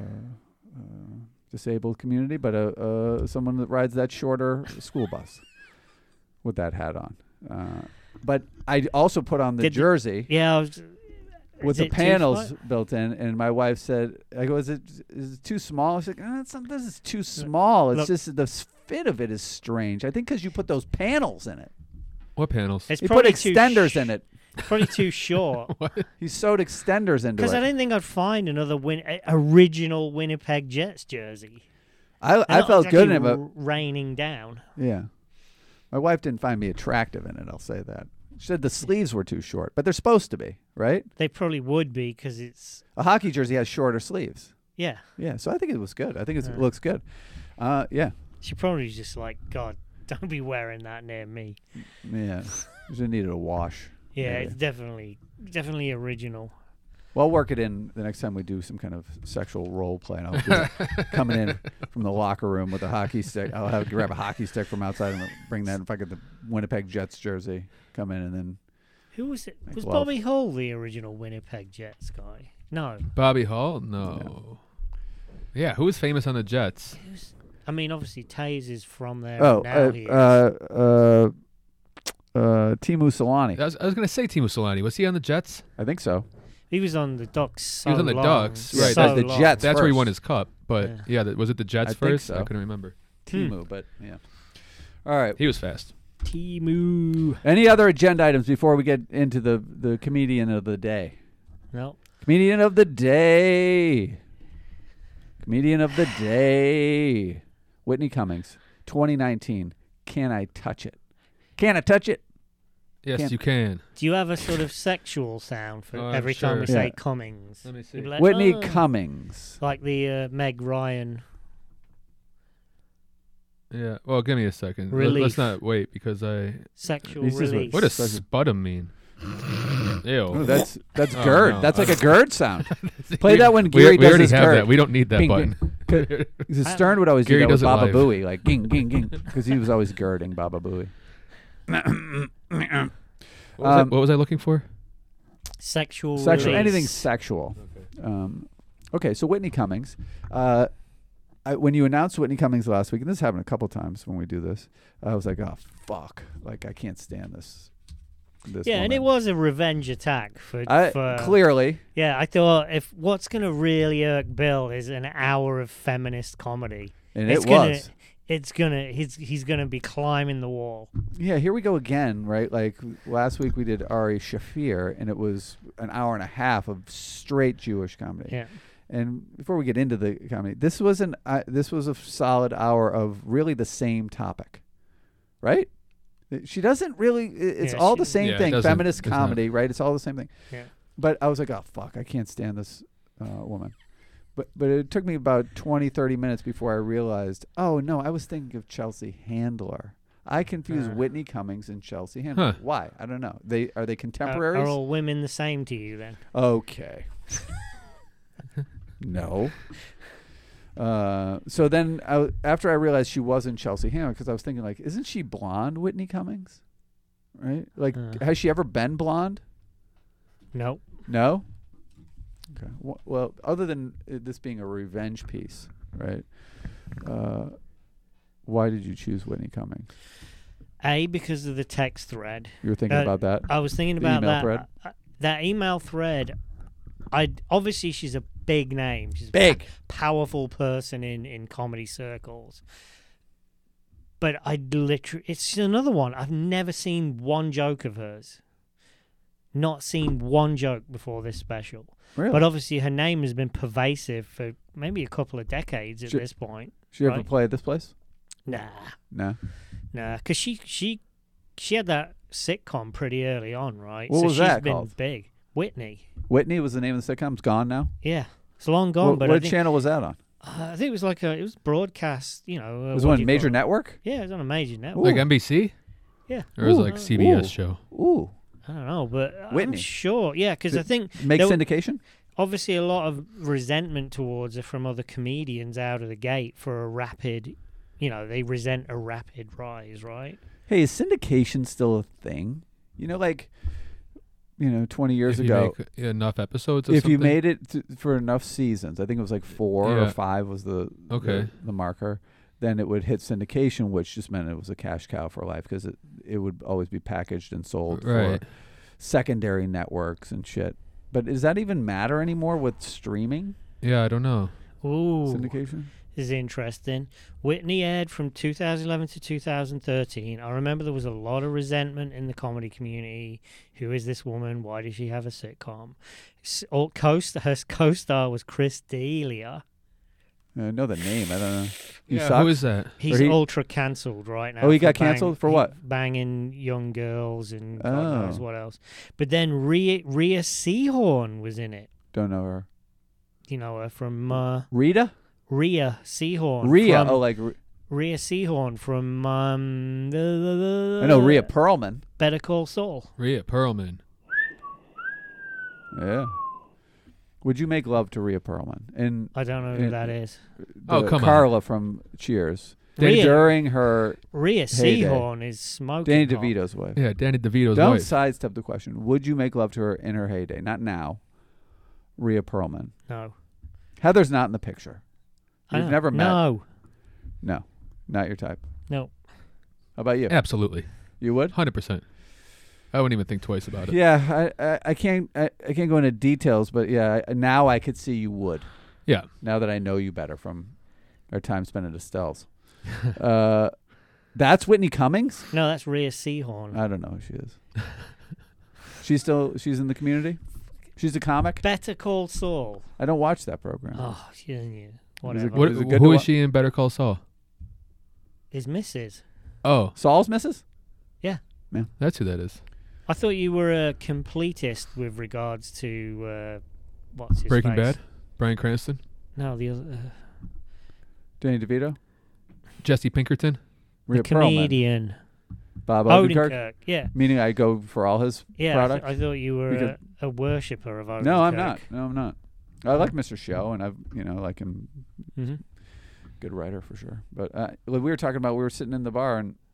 uh, uh, disabled community, but uh, uh, someone that rides that shorter school bus with that hat on. Uh, but I also put on the Did the- jersey. Yeah, I was, with is the it too panels small? built in, and my wife said, "I go, is it is it too small?" She's like, oh, it's not, "This is too small. It's Look- just the s- fit of it is strange. I think because you put those panels in it. What panels? It's He put probably too extenders sh- in it. Probably too short. He sewed extenders into Because I it. didn't think I'd find another win- a- original Winnipeg Jets jersey. I They're I not felt good in it, exactly but r- raining down. yeah, my wife didn't find me attractive in it. I'll say that. She said the sleeves were too short, but they're supposed to be, right? They probably would be because it's A hockey jersey has shorter sleeves. yeah. Yeah, so I think it was good. I think it's, it Yeah. looks good. Uh, yeah, She probably just like God. Don't be wearing that near me. yeah. Just needed a wash. Yeah, Maybe. it's definitely definitely original. Well, I'll work it in the next time we do some kind of sexual role play. And I'll do it coming in from the locker room with a hockey stick. I'll have grab a hockey stick from outside and bring that. If I get the Winnipeg Jets jersey, come in and then Who was it? Make Was love. Bobby Hull the original Winnipeg Jets guy? No. Bobby Hall? No. Yeah, who was famous on the Jets? Who's- I mean, obviously Taze is from there. oh, and now uh, he is. uh, uh, uh, Timu Solani. I was, I was going to say Timo Solani. Was he on the Jets? I think so. he was on the Ducks. So He was on the long, Ducks, Yeah, right, So that's the long. Jets. That's where he first. won his cup. But Yeah. yeah, that, was it the Jets I think first? so. I couldn't remember. Timu, but yeah. All right. He was fast. Timu. Any other agenda items before we get into the the comedian of the day? No. Comedian of the day. Comedian of the day. Whitney Cummings, twenty nineteen. Can I touch it? Can I touch it? Yes, Can't- you can. Do you have a sort of sexual sound for Oh, I'm every time we sure. say Yeah. Cummings? Let me see. You'd be like, Whitney "Oh." Cummings. Like the uh, Meg Ryan. Yeah. Well, give me a second. Let- Relief. Let's not wait because I. Sexual He's just- release. What does Second. sputum mean? Oh, Ew. that's that's Oh, GERD. no. That's like a GERD sound. We- Play that when we- Gary we, does already his have GERD. that. We don't need that Bing, button. Because Stern would always Gary do that with does it Baba live. Booey, like ging, ging, ging, because he was always girding Baba Booey. What was, Um, I, what was I looking for? Sexual. Sexual, release. anything sexual. Um, okay, so Whitney Cummings. Uh, I, when you announced Whitney Cummings last week, and this happened a couple times when we do this, I was like, oh, fuck. Like, I can't stand this. this Yeah, and it woman. was a revenge attack for, I, for clearly. Yeah, I thought if what's going to really irk Bill is an hour of feminist comedy. And it's it gonna, was. It's gonna. He's he's gonna be climbing the wall. Yeah, here we go again, right? Like last week we did Ari Shafir, and it was an hour and a half of straight Jewish comedy. Yeah. And before we get into the comedy, this was an uh, this was a solid hour of really the same topic, right? She doesn't really. It's Yeah, all she- the same Yeah, it thing. doesn't- Feminist does not. comedy, right? It's all the same thing. Yeah. But I was like, oh fuck, I can't stand this uh, woman. But but it took me about twenty, thirty minutes before I realized, oh no, I was thinking of Chelsea Handler. I confused Uh. Whitney Cummings and Chelsea Handler. Huh. Why? I don't know. They are they Are, contemporaries? are all women the same to you then? Okay. No. Uh, so then, I, w- after I realized she wasn't Chelsea Handler, because I was thinking, like, isn't she blonde, Whitney Cummings? Right? Like, Uh. has she ever been blonde? Nope. No. Okay. Wh- Well, other than uh, this being a revenge piece, right? Uh, why did you choose Whitney Cummings? A, because of the text thread. You were thinking Uh, about that. I was thinking The about email that. thread? uh, that email thread. I obviously she's a big name. She's a Big. pa- powerful person in in comedy circles. But I literally, it's another one. I've never seen one joke of hers. Not seen one joke before this special. Really? But obviously her name has been pervasive for maybe a couple of decades at Should- this point. she ever right. play at this place? Nah, No. nah, because she she she had that sitcom pretty early on, right? What so was she's that been called? big. Whitney. Whitney was the name of the sitcom. It's gone now. Yeah, it's long gone. What, but what I think, channel was that on? uh, I think it was like a it was broadcast. You know, uh, It was what on do you Major call it? Network. Yeah, it was on a major network. Like N B C? Yeah. Or it was Ooh. like C B S Ooh. show? Ooh, I don't know, but Whitney. I'm sure. Yeah, because I Th- think make there were- syndication. obviously a lot of resentment towards her from other comedians out of the gate for a rapid, you know, they resent a rapid rise, right? Hey, is syndication still a thing? You know, like, you know, twenty years If you ago, make episodes episodes. Of if you something? made it to, for enough seasons, I think it was like four or Yeah. five was the Okay. the, the marker. Then it would hit syndication, which just meant it was a cash cow for life because it it would always be packaged and sold Right. for secondary networks and shit. But does that even matter anymore with streaming Yeah, I don't know. Ooh, syndication? is interesting. Whitney aired from two thousand eleven to two thousand thirteen. I remember there was a lot of resentment in the comedy community. Who is this woman? Why does she have a sitcom? S- oh, co-star, her co-star was Chris D'Elia. I know the name. I don't know. He Yeah, sucks? who is that? He's he- ultra cancelled right now. Oh, he for got bang- cancelled? For he- what? Banging young girls and God knows Oh. what else. But then Rhea, Rhea Seahorn was in it. Don't know her. You know her from uh, Rita? Rhea Seahorn. Rhea. From, Oh, like Re- Rhea Seahorn from um, the, the, the, I know Rhea Perlman. Better Call Saul. Rhea Perlman. Yeah. Would you make love to Rhea Perlman? And I don't know who Yeah. that is. Oh, the come on. Carla from Cheers. Rhea- During her Rhea Heyday. Seahorn is smoking. Danny hot. DeVito's wife. Yeah, Danny DeVito's Don't wife. sidestep the question. Would you make love to her in her heyday? Not now. Rhea Perlman. No. Heather's not in the picture. I You've don't- never met. No. No. Not your type. No. How about you? Absolutely. You would? one hundred percent. I wouldn't even think twice about it. Yeah, I, I, I can't I, I can't go into details, but yeah, I, now I could see you would. Yeah. Now that I know you better from our time spent at Estelle's. uh, that's Whitney Cummings? No, that's Rhea Seahorn. I don't know who she is. She's still she's in the community? She's a comic? Better Call Saul. I don't watch that program. Oh, she, yeah, it- whatever. What, Is it good who to is wa- she in Better Call Saul? Is Missus Oh, Saul's missus? that's who that is. I thought you were a completist with regards to uh, what's his Breaking face? Bad. Bryan Cranston. No, the other, uh, Danny DeVito? Jesse Pinkerton. Rhea the Perlman? comedian Bob Odenkirk? Odenkirk. Yeah, Meaning I go for all his yeah. I, products? th- I thought you were Because- a, a worshipper of Odenkirk. No, I'm not. No, I'm not. I like Mister Show, and I've you know like him. Mm-hmm. Good writer for sure. But uh, we were talking about we were sitting in the bar, and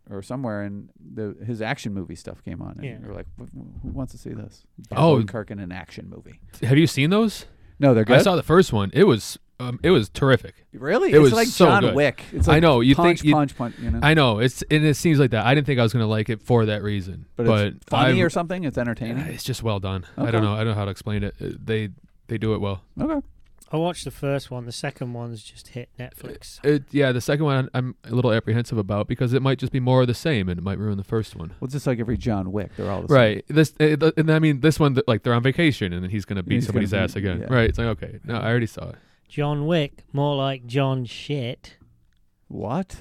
or somewhere, and the his action movie stuff came on, and Yeah. we were like, "Wh- wh- who wants to see this? Oh. Bob Odenkirk in an action movie. Have you seen those? No, they're good. I saw the first one. It was um, it was terrific. Really? It it's was like so John good. Wick. It's I like know, you punch, think you- punch, punch. You know, I know it's and it seems like that. I didn't think I was gonna like it for that reason, but, but, it's funny I've- or something. It's entertaining. uh, it's just well done. I Okay. don't know. I don't know how to explain it. Uh, They they do it well. Okay. I watched the first one. The second one's just hit Netflix. It, yeah, the second one I'm a little apprehensive about because it might just be more of the same and it might ruin the first one. Well, just like every John Wick, they're all the same. Right. This uh, th- and I mean this one th- like they're on vacation and then he's gonna beat He's somebody's gonna ass be- again. yeah. Right. It's like okay, no, I already saw it. John Wick, more like John Shit. What?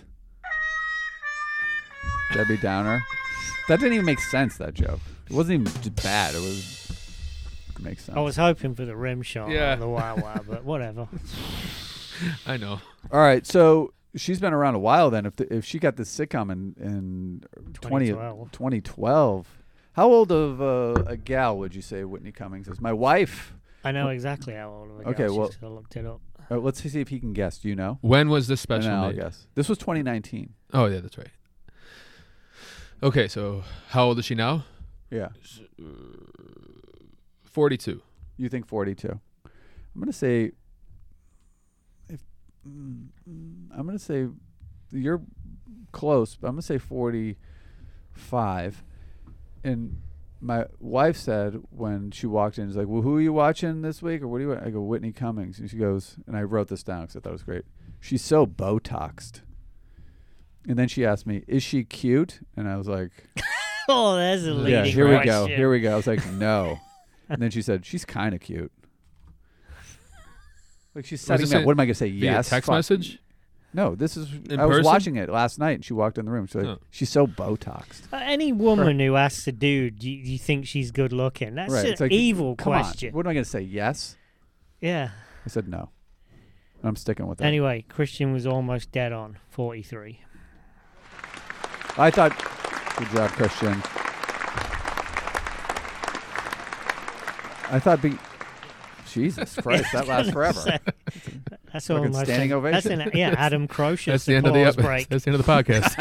Debbie Downer. That didn't even make sense. That joke. It wasn't even just bad. It was. It makes sense. I was hoping for the rim shot Yeah. on the wow wow, but whatever. I know. All right, so she's been around a while. Then, if the, if she got this sitcom in in twenty, twenty twelve. twenty twelve, how old of uh, a gal would you say Whitney Cummings is? My wife. I know exactly how old of a Okay, girl well- she is. I looked it up. Uh, let's see if he can guess. Do you know? When was this And special then I'll made? guess. This was twenty nineteen. Oh yeah, that's right. Okay, so how old is she now? Yeah. forty-two. You think forty-two? I'm gonna say. If mm, mm, I'm gonna say, you're close, but I'm gonna say forty-five. And my wife said when she walked in, she's like, "Well, who are you watching this week, or what do you?" I go, "Whitney Cummings," and she goes, and I wrote this down because I thought it was great. She's so Botoxed. And then she asked me, "Is she cute?" And I was like, Oh, there's a leading "Yeah, here we go, question. here we go." I was like, "No." And then she said, "She's kind of cute." Like she's setting this me up. in- What am I gonna say? Via Yes. text Fuck. message? No, this is. In I was person? watching it last night, and she walked in the room. She's like, Oh. "She's so Botoxed." Uh, Any woman who asks a dude, do you, do you think she's good looking? That's Right, an it's like, evil Come question. on. What am I gonna say? Yes. Yeah. I said no. And I'm sticking with that. Anyway, Christian was almost dead on. forty-three. I thought. Good job, Christian. I thought. Be, Jesus Christ, that lasts forever. That's Fucking almost standing an, ovation? That's an, yeah, Adam Croce. That's the end of the applause ep- break. That's the end of the podcast.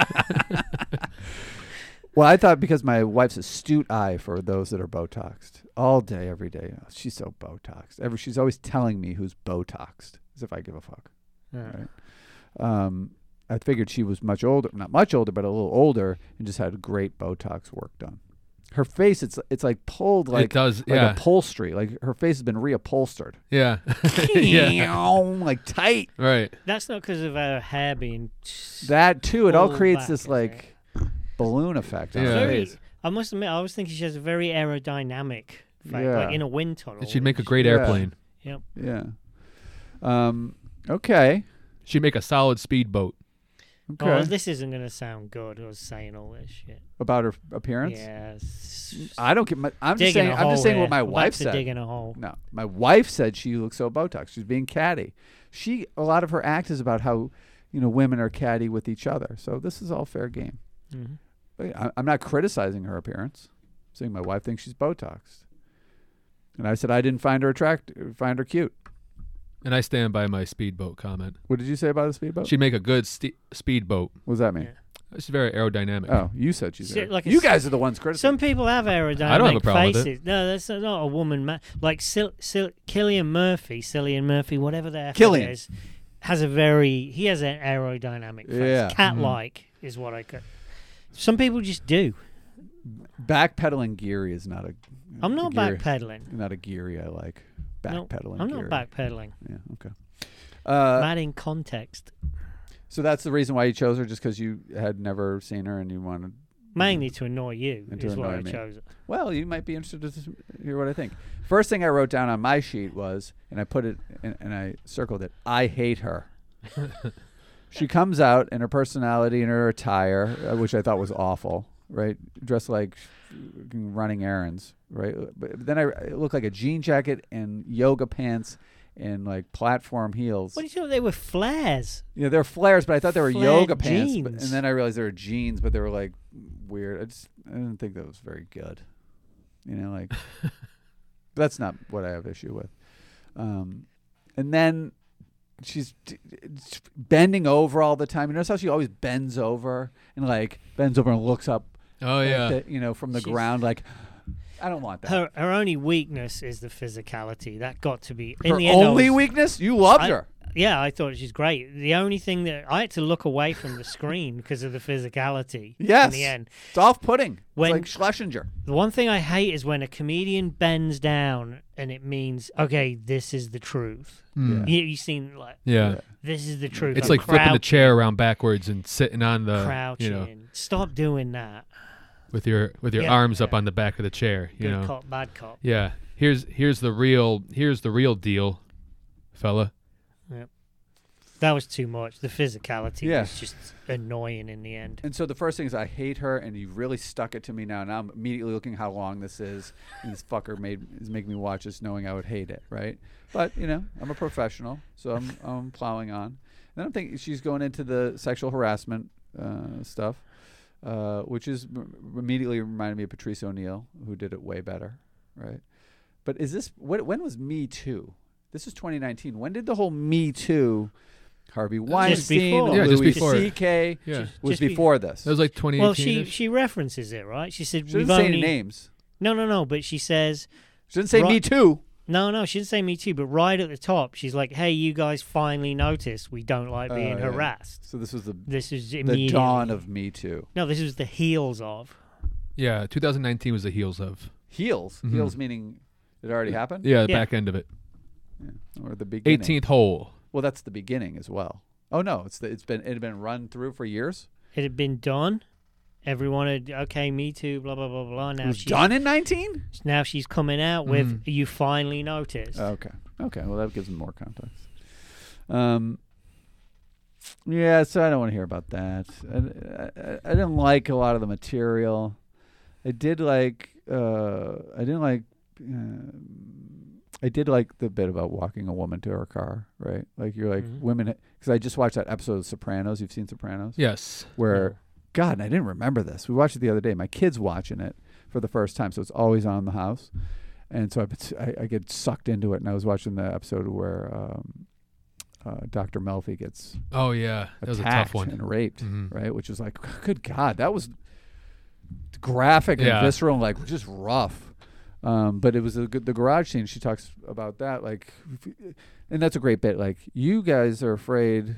Well, I thought because my wife's astute eye for those that are Botoxed all day, every day. Oh, she's so Botoxed. Every she's always telling me who's Botoxed, as if I give a fuck. Yeah. Right. Um, I figured she was much older, not much older, but a little older, and just had great Botox work done. Her face, it's it's like pulled like it does. like Yeah. upholstery. Like her face has been reupholstered. yeah. yeah. Like tight. Right. That's not because of her hair being. That too. It all pulled creates back, this is like balloon effect on Yeah. her Very, face. I must admit, I was thinking she has a very aerodynamic face, Yeah. like in a wind tunnel. She'd make a great Yeah. airplane. Yeah. Um. Okay. She'd make a solid speedboat. Okay. Oh, this isn't going to sound good. I was saying all this shit. About her appearance. Yes. I don't get. My, I'm just Digging saying. a I'm hole just saying here. what my I'm wife back to said. digging a hole. No, my wife said she looks so Botox. She's being catty. She a lot of her act is about how, you know, women are catty with each other. So this is all fair game. Mhm. I, I'm not criticizing her appearance. I'm saying my wife thinks she's Botoxed, and I said I didn't find her attractive, find her cute. And I stand by my speedboat comment. What did you say about a speedboat? She'd make a good ste- speedboat. what does that mean? Yeah. She's very aerodynamic. Oh, you said she's. Shit, there. like a you s- guys are the ones criticizing. Some people have aerodynamic I don't have a problem with faces. it. No, that's not a woman. Ma- like Sil- Sil- Killian Murphy, Cillian Murphy, whatever the heck Killian. it is, has a very. He has an aerodynamic face. Yeah. Cat-like is what I could. Some people just do. Backpedaling geary is not a. I'm not geary, backpedaling. Not a geary I like. No, Backpedaling. I'm geary. not backpedaling. Yeah. Okay. Uh, Mad in context. so that's the reason why you chose her, just because you had never seen her and you wanted. Mainly to annoy you And to is why annoy I me. chose it. Well, you might be interested to hear what I think. First thing I wrote down on my sheet was, and I put it and, and I circled it. I hate her. She comes out in her personality and her attire, uh, which I thought was awful. Right, dressed like running errands. Right, but then I it looked like a jean jacket and yoga pants and like platform heels. What do you think? They were flares. Yeah, they're flares, but I thought they were Flared yoga pants. But, and jeans. then I realized they were jeans, but they were like weird. I just I didn't think that was very good. You know, like that's not what I have issue with. Um, and then she's d- d- bending over all the time. You notice how she always bends over and like bends over and looks up. Oh at yeah. the- you know, from the She's- ground. Like, I don't want that. Her her only weakness is the physicality. That got to be in Her the end. I only was- weakness? You loved I- her. Yeah, I thought she's great. The only thing that I had to look away from the screen because of the physicality. Yes. In the end, It's off-putting. When- It's like Schlesinger. the one thing I hate is when a comedian bends down and it means, okay, this is the truth. Mm. You you seen like Yeah. Yeah. this is the truth. It's I'm like flipping the crouching, chair around backwards and sitting on the, crouching. you know, Stop doing that. with your with your Yeah, arms up yeah. on the back of the chair. You Good know. cop, bad cop. Yeah. Here's here's the real here's the real deal, fella. That was too much. The physicality Yeah. was just annoying in the end. And so the first thing is I hate her, and you really stuck it to me now. Now I'm immediately looking how long this is, and this fucker made is making me watch this, knowing I would hate it, right? But you know, I'm a professional, so I'm I'm plowing on. And then I'm thinking she's going into the sexual harassment uh, stuff, uh, which is m- immediately reminded me of Patrice O'Neill, who did it way better, right? But is this what? When was Me Too? This is twenty nineteen. When did the whole Me Too? Harvey Weinstein, before. Yeah, just Louis before. C K Yeah. Just- was just be- before this. That was like twenty eighteen. Well, she she references it, right? She said She we've didn't say only any names. no no no, but she says She didn't say Right. Me Too. no no. She didn't say me too, but right at the top, she's like, "Hey, you guys finally noticed we don't like being Oh, yeah. harassed." So this was the This is the immediately dawn of Me Too. no. This was the heels of. Yeah, two thousand nineteen was the heels of. Heels. Mhm. Heels meaning it already happened? Yeah, the Yeah. back end of it. Yeah. Or the beginning. eighteenth hole. Well, that's the beginning as well. Oh no, it's the, it's been it had been run through for years. It had been done. Everyone had okay, me too. Blah blah blah blah. It Now was she's done in nineteen? now she's coming out with Mhm. you finally noticed. Okay. Okay. Well, that gives them more context. Um. Yeah, so I don't want to hear about that. I, I, I didn't like a lot of the material. I did like. Uh, I didn't like. Uh, I did like the bit about walking a woman to her car. Right, like you're like Mhm. women. Because I just watched that episode of Sopranos. You've seen Sopranos, Yes. where No. God, and I didn't remember this. We watched it the other day. My kid's watching it for the first time, so it's always on in the house. And so I, I, I get sucked into it. And I was watching the episode where um, uh, Doctor Melfi gets Oh yeah, that was a attacked tough one. and raped, Mhm. right? Which was like, good God, that was graphic and Yeah. visceral, and like just rough. Um, but it was a good, the garage scene. She talks about that, like, and that's a great bit. Like, you guys are afraid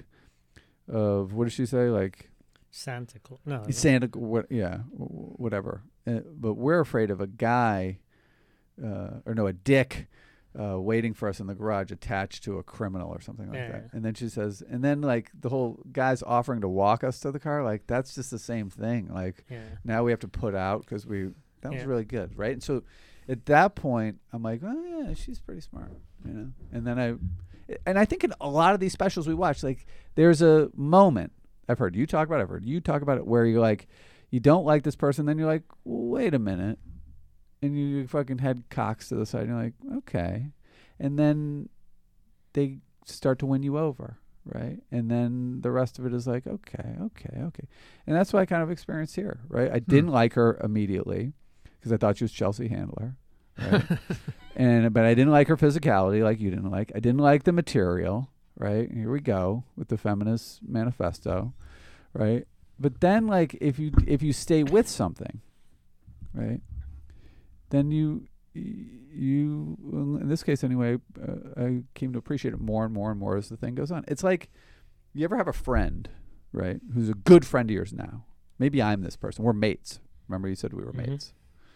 of what does she say? Like, Santa Claus. No. no. Santa, what? Yeah, wh- whatever. Uh, but we're afraid of a guy, uh, or no, a dick, uh, waiting for us in the garage, attached to a criminal or something like Yeah. that. And then she says, and then like the whole guy's offering to walk us to the car, like that's just the same thing. Like Yeah. now we have to put out because we that was Yeah. really good, right? And so at that point, I'm like, oh yeah, she's pretty smart, you know. And then I, and I think in a lot of these specials we watch, like there's a moment. I've heard you talk about it. I've heard you talk about it where you're like, you don't like this person. Then you're like, wait a minute. And you fucking head cocks to the side. And you're like, okay. And then they start to win you over, right? And then the rest of it is like, okay, okay, okay. And that's what I kind of experienced here, right? I didn't like her immediately because I thought she was Chelsea Handler, right? and But I didn't like her physicality like you didn't like. I didn't like the material. Right, here we go with the feminist manifesto, right? But then, like, if you if you stay with something, right, then you you in this case anyway, uh, I came to appreciate it more and more and more as the thing goes on. It's like you ever have a friend, right, who's a good friend of yours now. Maybe I'm this person. We're mates. Remember, you said we were Mhm. mates.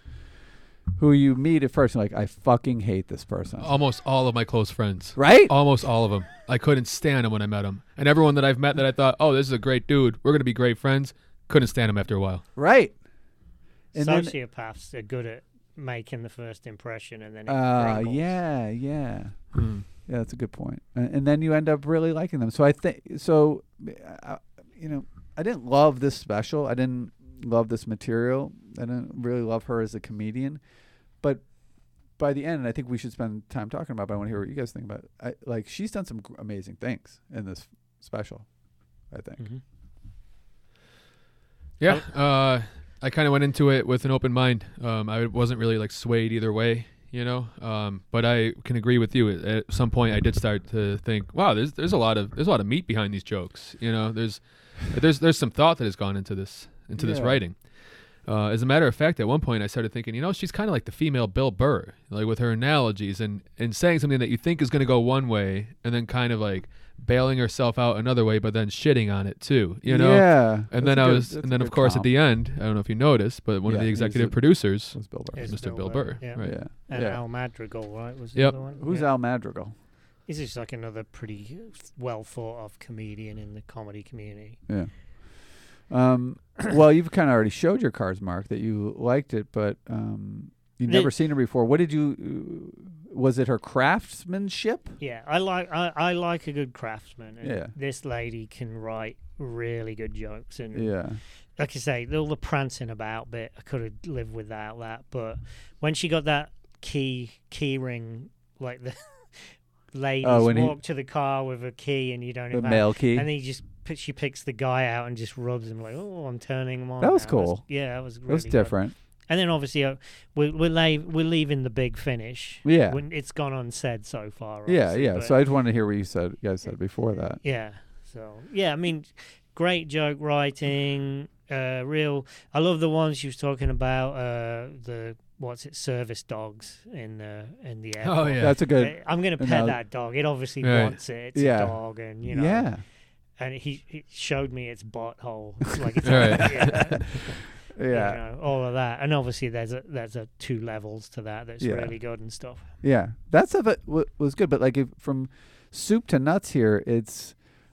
Who you meet at first, and like, I fucking hate this person, Almost all of my close friends. right? Almost all of them. I couldn't stand him when I met him. And everyone that I've met that I thought, oh, this is a great dude. We're going to be great friends. Couldn't stand him after a while. Right. And then, Sociopaths are good at making the first impression, and then it uh, crumbles. yeah, yeah. Mm. Yeah, that's a good point. And, and then you end up really liking them. So I think so. Uh, you know, I didn't love this special. I didn't love this material. I didn't really love her as a comedian. But by the end, and I think we should spend time talking about. But I want to hear what you guys think about it. I, like she's done some gr- amazing things in this special, I think. Mhm. Yeah. Uh, I kind of went into it with an open mind. Um, I wasn't really like swayed either way. you know. Um, but I can agree with you. At, at some point, I did start to think, wow, there's there's a lot of there's a lot of meat behind these jokes. You know, there's there's there's some thought that has gone into this into this Yeah. writing. Uh, as a matter of fact, at one point, I started thinking, you know, she's kind of like the female Bill Burr, like with her analogies and and saying something that you think is going to go one way, and then kind of like bailing herself out another way, but then shitting on it too. You know. Yeah. And that's then a I good- was, that's and a then of good course comp. at the end, I don't know if you noticed, but one Yeah, of the he's executive a- producers was Bill Burr. Is Mister Bill Bill Burr, Burr, yeah. right? Yeah. And yeah. Al Madrigal, right? Was the Yep. other one? Who's yeah. Al Madrigal? He's just like another pretty well thought of comedian in the comedy community. Yeah. Um, well, you've kind of already showed your cards, Mark, that you liked it, but um, you've The- never seen her before. What did you? Uh, was it her craftsmanship? Yeah, I like I, I like a good craftsman. And Yeah. this lady can write really good jokes, and Yeah. like I say, all the prancing about bit, I could have lived without that. But when she got that key key ring, like the ladies Oh, when he- walk to the car with a key, and you don't The even male key. and then he just pi- she picks the guy out and just rubs him like, oh, I'm turning him on. That was now." cool. yeah, that was It really was good. different. And then obviously uh, we're we're, la- we're leaving the big finish. Yeah. When it's gone unsaid so far. Yeah, obviously, yeah. but- So I just wanted to hear what you said. You guys said before that. yeah. So yeah, I mean, great joke writing. Uh, real. I love the ones she was talking about. Uh, the what's it? Service dogs in the in the airport. Oh yeah. That's a good. Uh, I'm gonna pet anal- that dog. It obviously Right. wants it. It's Yeah. a dog, and you know. Yeah. And he, he showed me its butthole. It's like it's Right. yeah. Yeah. You know, all of that, and obviously there's a there's a two levels to that that's Yeah. really good and stuff. Yeah. That stuff it w- was good, but like if, from soup to nuts here, it's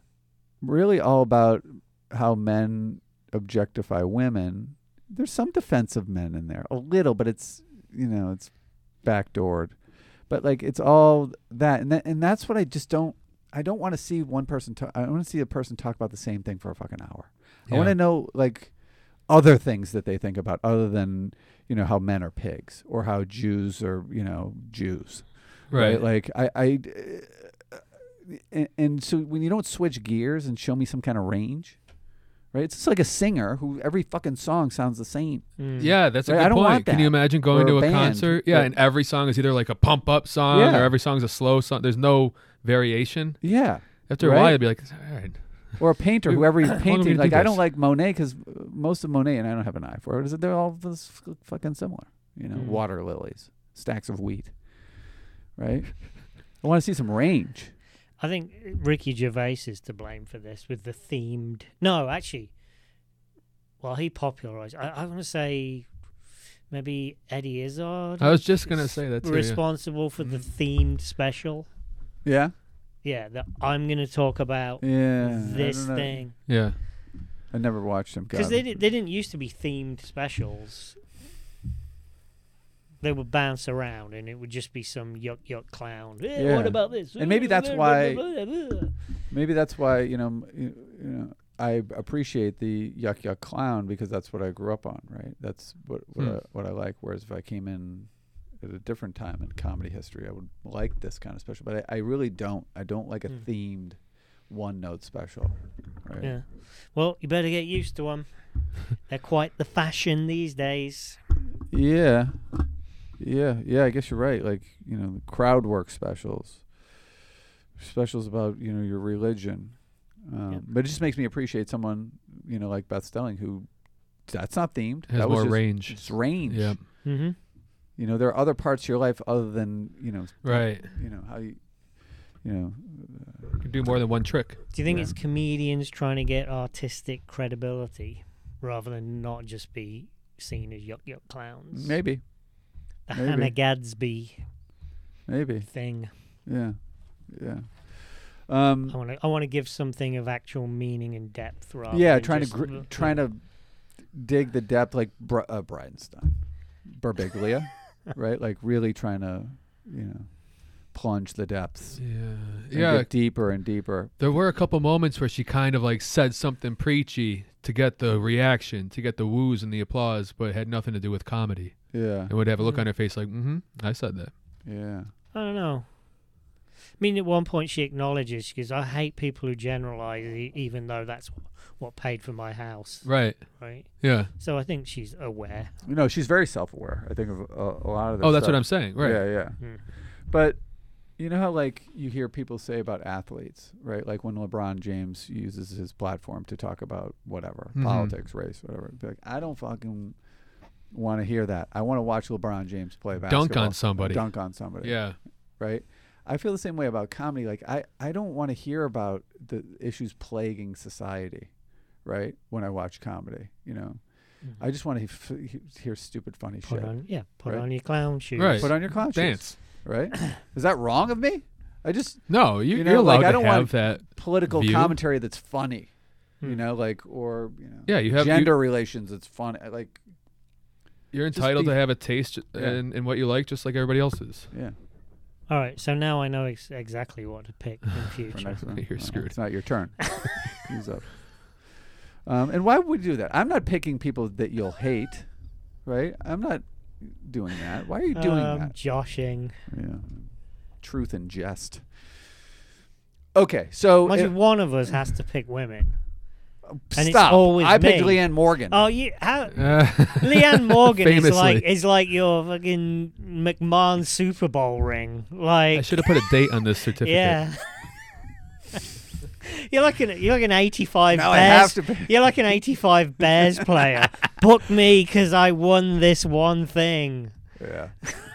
really all about how men objectify women. There's some defensive men in there, a little, but it's you know it's backdoored. But like it's all that, and that, and that's what I just don't. I don't want to see one person. Ta- I don't want to see a person talk about the same thing for a fucking hour. I want Yeah. to know like other things that they think about, other than you know how men are pigs or how Jews are you know Jews. Right. Like I, I uh, and, and so when you don't switch gears and show me some kind of range, right? It's just like a singer who every fucking song sounds the same. Mm. Yeah, that's a Right, good I don't point. want Can you that. imagine going Or to a a band concert? Yeah, that- and every song is either like a pump up song Yeah. or every song's a slow song. There's no variation. Yeah. After a Right? while, you'd be like, all right. Or a painter, We- whoever he's how long are we painting. gonna Like do I don't this? like Monet because most of Monet, and I don't have an eye for it, is that they're all this fucking similar. You know, Mm. water lilies, stacks of wheat. Right. I want to see some range. I think Ricky Gervais is to blame for this with the themed. No, actually, well, he popularized. I, I want to say maybe Eddie Izzard. I was just gonna is say that too. yeah. responsible for the themed special. Yeah. Yeah, that I'm going to talk about Yeah. I this don't know. thing Yeah. I never watched him. because God. they di- they didn't used to be themed specials. They would bounce around, and it would just be some yuck yuck clown. Eh, Yeah. What about this? And maybe that's why- Maybe that's why you know, m- you, you know, I appreciate the yuck yuck clown because that's what I grew up on, right? That's what what, Hmm. I, what I like. Whereas if I came in at a different time in comedy history, I would like this kind of special. But I, I really don't. I don't like a Hmm. themed one note special. Right? Yeah. Well, you better get used to them. They're quite the fashion these days. Yeah. Yeah. Yeah. I guess you're right. Like you know, the crowd work specials, specials about you know your religion. Um, Yep. But it just makes me appreciate someone you know like Beth Stelling who that's not themed. Has that was more just, range. It's range. Yeah. Mm-hmm. You know, there are other parts of your life other than you know. Right. You know how you. You know. You can do more than one trick. Do you think Yeah. it's comedians trying to get artistic credibility rather than not just be seen as yuck yuck clowns? Maybe. The maybe. Hannah Gadsby Maybe. thing. Yeah. Yeah. Um. I want to. I want to give something of actual meaning and depth rather. yeah, than trying to just, gr- uh, trying to dig the depth like Br- uh, Bridenstine, Berbiglia, right? Like really trying to, you know, plunge the depths. Yeah. And Yeah. get deeper and deeper. There were a couple moments where she kind of like said something preachy to get the reaction, to get the woos and the applause, but it had nothing to do with comedy. Yeah. And would have a look Mhm. on her face like, mm-hmm, I said that. Yeah. I don't know. I mean, at one point she acknowledges, she goes, I hate people who generalize, e- even though that's what paid for my house. Right. Right. Yeah. So I think she's aware. You know, she's very self-aware. I think of a, a lot of. Oh, that's stuff. what I'm saying. Right. Yeah, yeah. Hmm. But you know how like you hear people say about athletes, right? Like when LeBron James uses his platform to talk about whatever, Mhm. politics, race, whatever. Be like, I don't fucking want to hear that. I want to watch LeBron James play basketball. Dunk on somebody. Dunk on somebody. Yeah. Right? I feel the same way about comedy. Like I, I don't want to hear about the issues plaguing society, right? When I watch comedy, you know. Mhm. I just want to f- he- hear stupid, funny Put shit. on, yeah, put Right. on your clown shoes. Right. Put on your clown shoes, Dance. right? Is that wrong of me? I just No, you, You know, you're allowed like, I to don't have want- that. political View. commentary that's funny, you Hmm. know, like or you know, Yeah, you have. gender You, relations that's funny. I Like, you're just entitled be- to have a taste Yeah. in, in what you like, just like everybody else is. yeah. All right, so now I know ex- exactly what to pick in For future. next one, You're Uh, screwed. It's not your turn. Use up. Um, and why would we do that? I'm not picking people that you'll hate, right? I'm not doing that. Why are you doing um, that? Joshing. Yeah. Truth and jest. Okay, so Imagine it- one of us has to pick women. and it's stop. always I picked me. Leanne Morgan. Oh, you how? Uh, Leanne Morgan is Famously. like is like your fucking McMahon Super Bowl ring. I Like, should have put a date on this certificate. yeah. You're like an you're like an eighty-five Now I Bears. have to pick. You're like an eighty-five Bears player. Book me because I won this one thing. Yeah.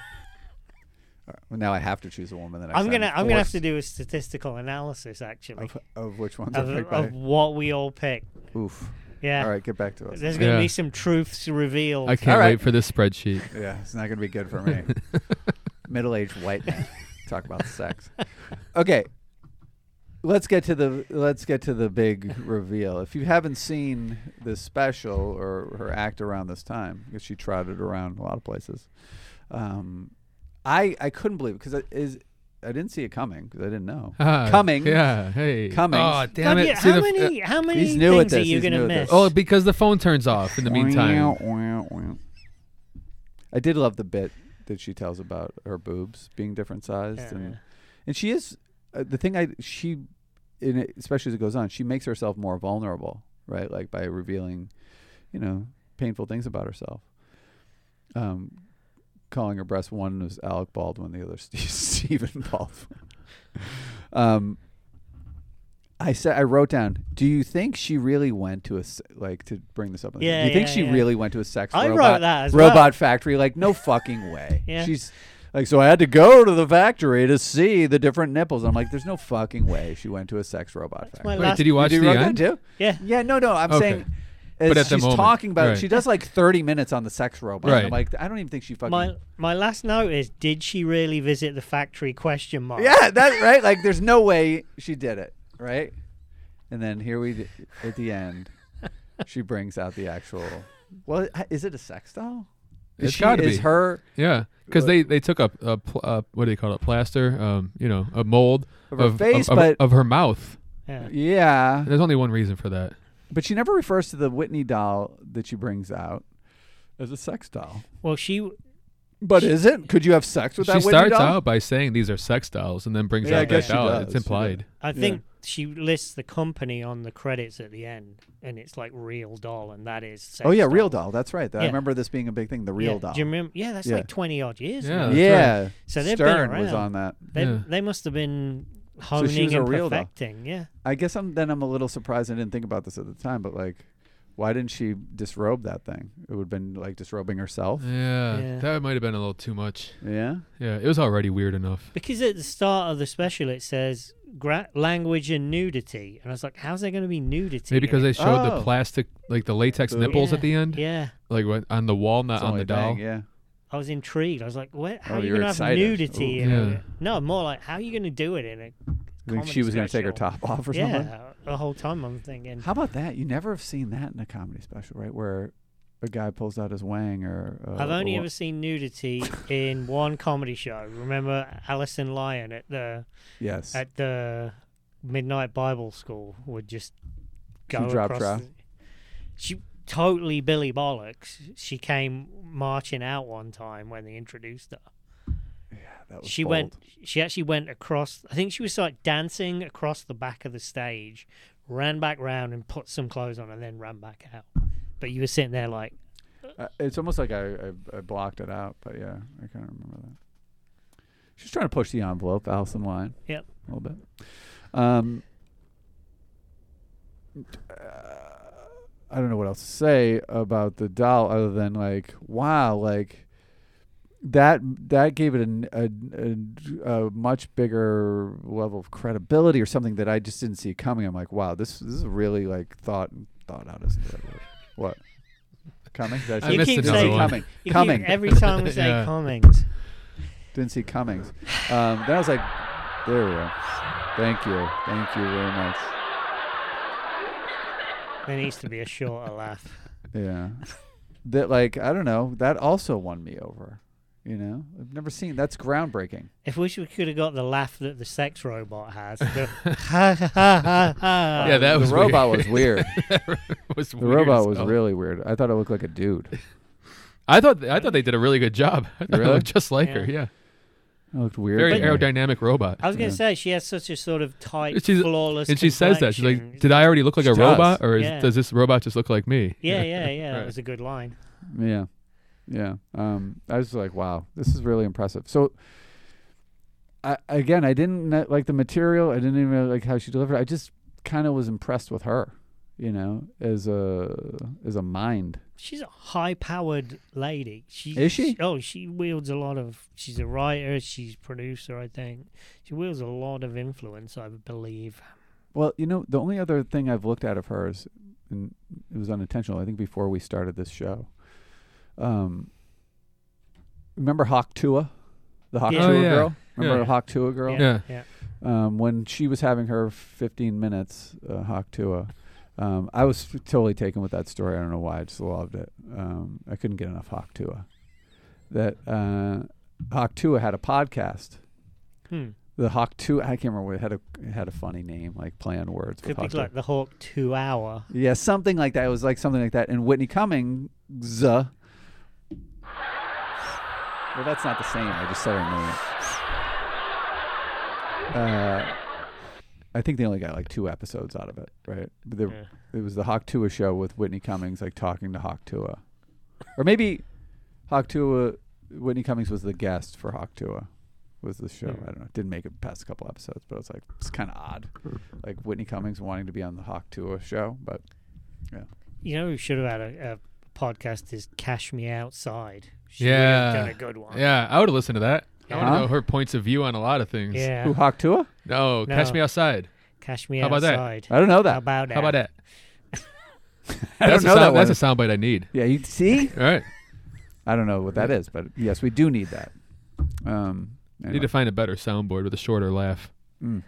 All right, well, now I have to choose a woman. That I'm gonna I'm gonna have to do a statistical analysis actually of, of which ones of, I picked. of what we all pick. Oof. Yeah. All right, get back to us. There's gonna Yeah. be some truths revealed. I can't All right. wait for this spreadsheet. Yeah, it's not gonna be good for me. Middle-aged white man talk about sex. Okay. Let's get to the let's get to the big reveal. If you haven't seen this special or her act around this time, because she trotted around a lot of places, um, I I couldn't believe it because it is I didn't see it coming because I didn't know Ah, coming. Yeah. Hey. Coming. Oh, God, damn it. yeah, See how the- many how many He's new at things are this, you he's gonna new at miss? this. Oh, because the phone turns off in the meantime. I did love the bit that she tells about her boobs being different sized, Yeah, and yeah. and she is uh, the thing. I she, in it, especially as it goes on, she makes herself more vulnerable, right? Like by revealing, you know, painful things about herself. Um, calling her breast one was Alec Baldwin, the other Steve, Stephen Baldwin. um. I said I wrote down. Do you think she really went to a se- like to bring this up? on the- Yeah, Do you think yeah, she yeah. really went to a sex I robot, wrote that as robot well. factory? Like no fucking way. Yeah. She's like, so I had to go to the factory to see the different nipples. I'm like, there's no fucking way she went to a sex robot That's factory. my Wait, last- did you watch Did the you wrote that end? too? Yeah. Yeah, no, no. I'm Okay. saying, as But at the she's moment, talking about right. it, she does like thirty minutes on the sex robot. Right. I'm like, I don't even think she fucking. My my last note is: did she really visit the factory? Question mark. Yeah, that right. Like, there's no way she did it, right? And then here we, d- at the end, she brings out the actual. Well, h- is it a sex doll? Is It's she- gotta is be. her Yeah, because What- they, they took a, a, pl- uh what do they call it, plaster, um, you know, a mold of her of, face, of, of- but of her mouth. Yeah. yeah, There's only one reason for that. but she never refers to the Whitney doll that she brings out as a sex doll. Well, she But is it? Could you have sex with She that Whitney starts doll? out by saying these are sex dolls and then brings Yeah, I out guess that she doll. does. It's She does. implied. I Yeah. think she lists the company on the credits at the end, and it's like Real Doll, and that is. Sex Oh yeah, real doll. That's right. I Yeah. remember this being a big thing. The real yeah. doll. Do you remember? Yeah, that's Yeah. like twenty odd years. Yeah, ago. that's yeah. So they've been Stern was around. on that. They Yeah. they must have been she honing was a and real doll. perfecting. Yeah. I guess I'm then I'm a little surprised I didn't think about this at the time, but like, why didn't she disrobe that thing? It would have been like disrobing herself. Yeah, Yeah. that might have been a little too much. Yeah. Yeah, it was already weird enough. Because at the start of the special it says gra- language and nudity, and I was like, how's there going to be nudity? Maybe because in they it? showed Oh. the plastic, like the latex The- nipples Yeah. at the end, Yeah. like what, on the wall, not It's on only the a doll. bang, yeah. I was intrigued. I was like, "What? How Oh, are you you're going to have excited. nudity?" Ooh. in Yeah. it? No, more like, how are you going to do it in a You think comedy she was going to take her special? top off or something? Yeah, the whole time I'm thinking. How about that? You never have seen that in a comedy special, right? Where a guy pulls out his wang or. Uh, I've only or- ever seen nudity in one comedy show. Remember Alison Lyon at the Yes. at the Midnight Bible School would just go She dropped across. trow? the- She totally Billy Bollocks. She came marching out one time when they introduced her. that was She bold. went. She actually went across. I think she was like dancing across the back of the stage, ran back round and put some clothes on, and then ran back out. But you were sitting there like, Uh, it's almost like I, I I blocked it out, but yeah, I kind of remember that. She's trying to push the envelope, Alison Wine. Yep. A little bit. Um, uh, I don't know what else to say about the doll other than like, wow, like that that gave it a, a, a, a much bigger level of credibility or something that I just didn't see coming. I'm like, wow, this this is really like thought thought out. Isn't it? What? Coming? Did I I say- missed keep another saying- one. coming. you Coming. keep- every time we say Yeah. Cummings. Didn't see Cummings. Um, then I was like, there we go. Thank you. Thank you very much. There needs to be a shorter laugh. Yeah. That, like, I don't know. That also won me over. You know? I've never seen. That's groundbreaking. If we should, we could have got the laugh that the sex robot has. The ha ha ha ha. Yeah, that the was robot weird. was weird. was The weird robot as was hell. really weird. I thought it looked like a dude. I thought I thought they did a really good job. I thought Really? it looked just like Yeah. her. Yeah, It looked weird. very to me. aerodynamic robot. I was going Yeah. to say she has such a sort of tight, She's- flawless. And she says that she's complexion. like, "Did I already look like She a does. robot, or is, Yeah. does this robot just look like me?" Yeah, yeah, yeah. That Right. was a good line. Yeah. Yeah. Um, I was like, wow, this is really impressive. So, I, again, I didn't not like the material. I didn't even really like how she delivered. I just kind of was impressed with her, you know, as a as a mind. She's a high-powered lady. She, Is she? Oh, she wields a lot of. She's a writer. She's producer. I think she wields a lot of influence. I believe. Well, you know, the only other thing I've looked at of hers, and it was unintentional, I think before we started this show. Um, remember Hawk Tua? The Hawk Yeah. Tua Oh, yeah. girl? Remember Yeah. the Hawk Tua girl? Yeah. yeah. Um, when she was having her fifteen minutes, uh, Hawk Tua, um, I was f- totally taken with that story. I don't know why. I just loved it. Um, I couldn't get enough Hawk Tua. That uh, Hawk Tua had a podcast. Hmm. The Hawk Tua, I can't remember what it had. A, it had a funny name, like play on words. with Could be Hawk Tua. like the Hawk Two Hour. Yeah, something like that. It was like something like that. And Whitney Cummings. Uh, well, that's not the same. I just said her name. Uh, I think they only got like two episodes out of it, right? The, Yeah. It was the Hawk Tua show with Whitney Cummings, like talking to Hawk Tua, or maybe Hawk Tua. Whitney Cummings was the guest for Hawk Tua. Was the show? Hmm. I don't know. Didn't make it past a couple episodes, but it's like it's kind of odd, like Whitney Cummings wanting to be on the Hawk Tua show, but You know who should have had a, a podcast is Cash Me Outside. She Yeah. would have done a good one. Yeah, I would have listened to that. I want Huh? to know her points of view on a lot of things. Yeah. who Hawk Tua? No, No. Catch Me Outside. Cash Me How about that? Outside. I don't know How that. about that? How about that? I don't That's know a that sound, one. That's a soundbite I need. Yeah, you see? All right. I don't know what that is, but yes, we do need that. Um, I anyway. need to find a better soundboard with a shorter laugh. Mm.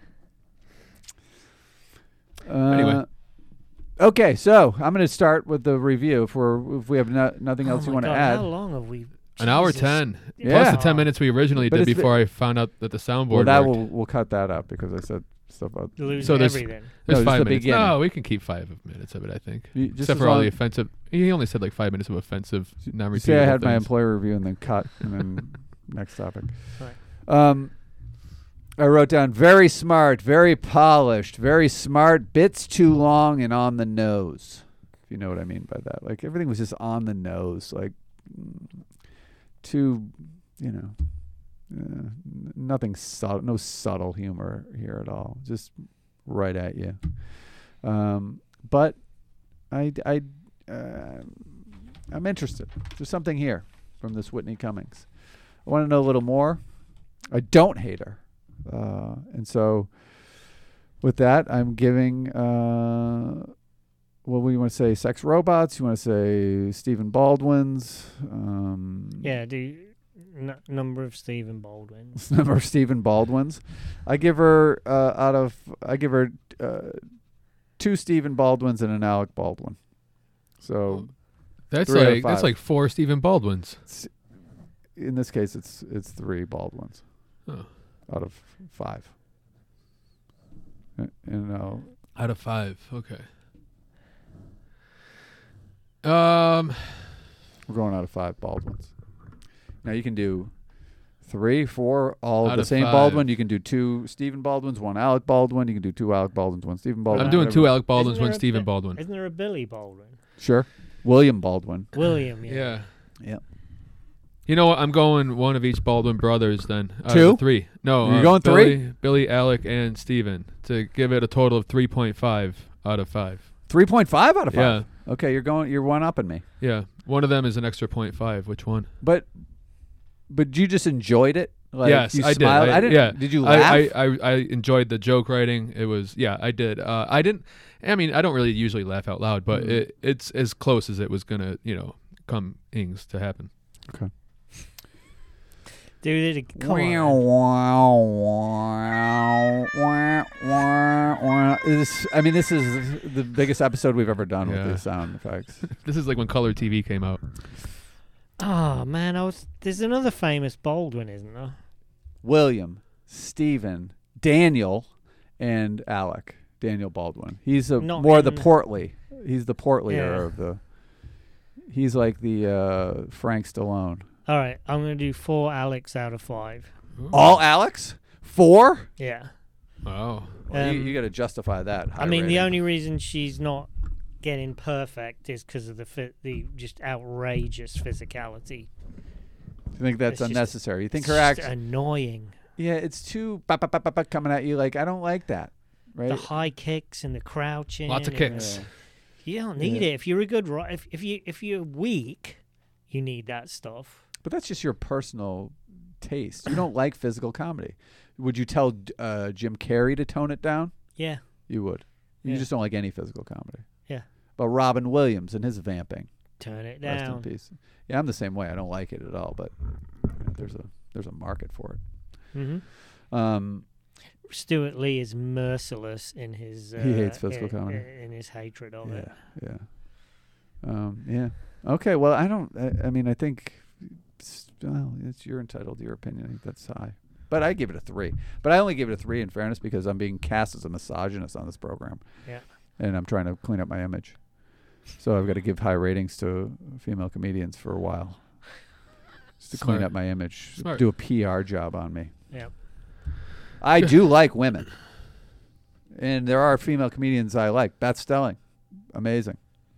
Anyway. Uh, okay, so I'm going to start with the review. If we're if we have no, nothing else oh you my want to God, add, How long have we? An hour Jesus. ten. Yeah. Plus the ten minutes we originally But did it's the- before I found out that the soundboard well, that worked. will we'll cut that up because I said stuff about. Lose So there's- everything. There's No, just five the minutes. beginning. No, we can keep five minutes of it, I think. You, just Except as for all long- the offensive. He only said like five minutes of offensive, See, non-repeatable I had my things. employer review and then cut and then next topic. Right. Um, I wrote down very smart, very polished, very smart. Bits too long and on the nose. If you know what I mean by that, like everything was just on the nose, like mm, too, you know, uh, n- nothing subtle, no subtle humor here at all. Just right at you. Um, but I, I, uh, I'm interested. There's something here from this Whitney Cummings. I want to know a little more. I don't hate her. Uh, and so with that, I'm giving, uh, what do you want to say? Sex robots? You want to say Stephen Baldwin's? Um, Yeah, do n- number of Stephen Baldwin's. number of Stephen Baldwin's. I give her, uh, out of, I give her uh, two Stephen Baldwins and an Alec Baldwin. So That's three out of like five. that's like four Stephen Baldwins. in this case, it's it's three Baldwins Oh. out of five. Uh, And I'll Out of five. Okay. Um. We're going out of five Baldwins. Now you can do Three, four, all Out the of same five. Baldwin. You can do two Stephen Baldwins, one Alec Baldwin. You can do two Alec Baldwins, one Stephen Baldwin. I'm doing whatever. two Alec Baldwins, Isn't one there a Stephen bit- Baldwin. Isn't there a Billy Baldwin? Sure. William Baldwin. William, yeah. Yeah. Yeah. You know what? I'm going one of each Baldwin brothers then. Uh, Two? Three. No. You're uh, going Billy, three? Billy, Alec, and Stephen to give it a total of three point five out of five. three point five out of five. Yeah. Okay, you're going. You're one upping me. Yeah. One of them is an extra point five. Which one? But, but you just enjoyed it. Like, yes, you I did. smiled. I, didn't. yeah. Did you I, laugh? I, I, I enjoyed the joke writing. It was, yeah, I did. Uh, I didn't, I mean, I don't really usually laugh out loud, but Mhm. it, it's as close as it was going to, you know, come ings to happen. Dude, it, come Wow, on. wow, wow, wow, wow. This, I mean, this is the biggest episode we've ever done Yeah. with these sound effects. This is like when color T V came out. Oh, man, I was. There's another famous Baldwin, isn't there? William, Stephen, Daniel, and Alec. Daniel Baldwin. He's a, Not more the in- portly. He's the portlier Yeah. of the. He's like the uh, Frank Stallone. All right, I'm going to do four Alex out of five. All Alex? Four? Yeah. Wow. Well, you, Um, you got to justify that. I high mean, the rating. only reason she's not getting perfect is because of the fi- the just outrageous physicality. You think that's it's just- unnecessary? You think It's her act? just annoying. Yeah, it's too ba, ba, ba, ba, ba, coming at you. Like I don't like that. Right? The high kicks and the crouching. Lots of and- kicks. Yeah. You don't need Yeah. it if you're a good ri- if if you if you're weak, you need that stuff. But that's just your personal taste. You don't like physical comedy. Would you tell uh, Jim Carrey to tone it down? Yeah. You would. You Yeah. just don't like any physical comedy. Yeah. But Robin Williams and his vamping. Turn it Rest in down. peace. Yeah, I'm the same way. I don't like it at all, but you know, there's a there's a market for it. Mm-hmm. Um, Stuart Lee is merciless in his. Uh, He hates physical in, comedy. in his hatred of yeah, it. yeah, um, yeah. Okay, well, I don't. I, I mean, I think. It's, well, it's you're entitled to your opinion. I think that's high, but I give it a three. But I only give it a three in fairness because I'm being cast as a misogynist on this program. Yeah. And I'm trying to clean up my image, so I've got to give high ratings to female comedians for a while, just to clean Smart. up my image, Smart. do a P R job on me. Yeah. I do like women, and there are female comedians I like. Beth Stelling, amazing.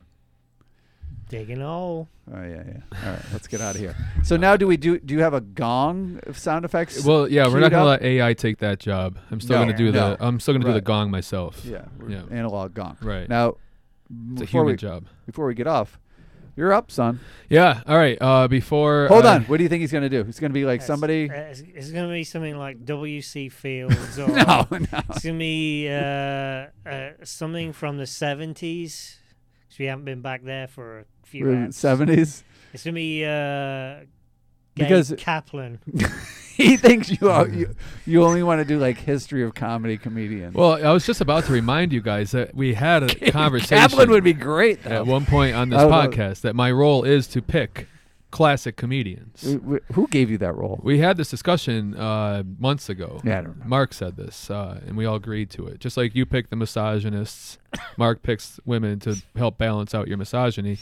Digging a hole. Oh yeah, yeah. All right, let's get out of here. So now, do we do? Do you have a gong of sound effects? Well, yeah, we're queued not going to up? let A I take that job. I'm still No, going to do no. the I'm still going to do the Right. gong myself. Yeah, we're Yeah. analog gong. Right. Now, It's a before human we job. before we get off, you're up, son. Yeah. All right. Uh, before Hold uh, on. What do you think he's gonna do? He's gonna be like It's- somebody. uh, It's, it's going to be something like W C Fields or. No, no. It's going to be uh, uh, something from the seventies. Because we haven't been back there for a few acts. Seventies. It's going to be uh, Gabe Because- Kaplan. He thinks you, are, you you only want to do like history of comedy comedians. Well, I was just about to remind you guys that we had a conversation Kaplan would be great. Though. at one point on this Oh, no. podcast that my role is to pick classic comedians. Wh- wh- Who gave you that role? We had this discussion uh, months ago. Yeah, I don't know. Mark said this, uh, and we all agreed to it. Just like you pick the misogynists, Mark picks women to help balance out your misogyny.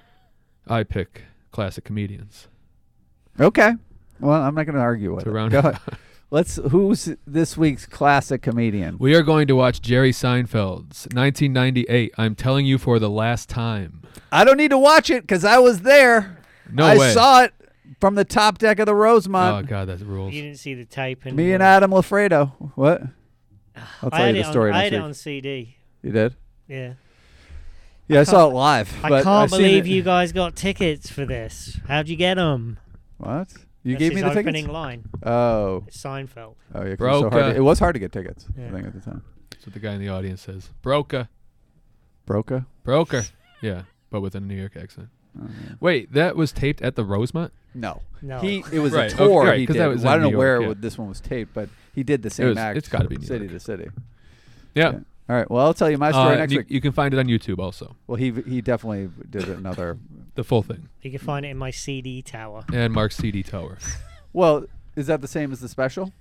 I pick classic comedians. Okay. Well, I'm not going to argue with To it. round Go it ahead. Let's. Who's this week's classic comedian? We are going to watch Jerry Seinfeld's nineteen ninety-eight. I'm telling you for the last time. I don't need to watch it because I was there. No I way. saw it from the top deck of the Oh Rosemont. God, that rules. You didn't see the tape. And Me and Adam Lafredo. What? I'll tell I had, you it the story on, I next had it week. on C D. You did? Yeah. Yeah, I, saw can't- it live. I but can't I've seen believe it- you guys got tickets for this. How'd you get them? What? You That's gave me his the opening tickets? line. Oh. It's Seinfeld. Oh, yeah. 'cause It was, so hard Broca. to, it was hard to get tickets, I Yeah. think, at the time. That's what the guy in the audience says. Broca. Broca? Broker. Yeah, but with a New York accent. Oh, yeah. Wait, that was taped at the Rosemont? No. No. He It was Right, a okay, tour right, he 'cause did. that was Well, I in don't New know where York, yeah. would- this one was taped, but he did the same was- act. it's gotta be New city York. to city. Yeah. Yeah. All right. Well, I'll tell you my story Uh, next you, week. you can find it on YouTube also. Well, he he definitely did another. The full thing. You can find it in my C D tower. And Mark's C D tower. Well, is that the same as the special?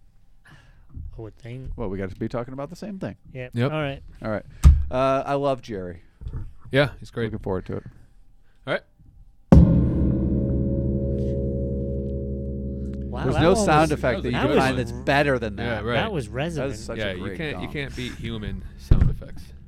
I would think. Well, we got to be talking about the same thing. Yep. Yep. All right. All right. Uh, I love Jerry. Yeah, he's great. Looking forward to it. All right. Wow, There's that no one sound was- effect that you that can was- find that's better than Yeah, that. right. That was That resonant. is such yeah, a you great can't you gong. can't beat human sound effects.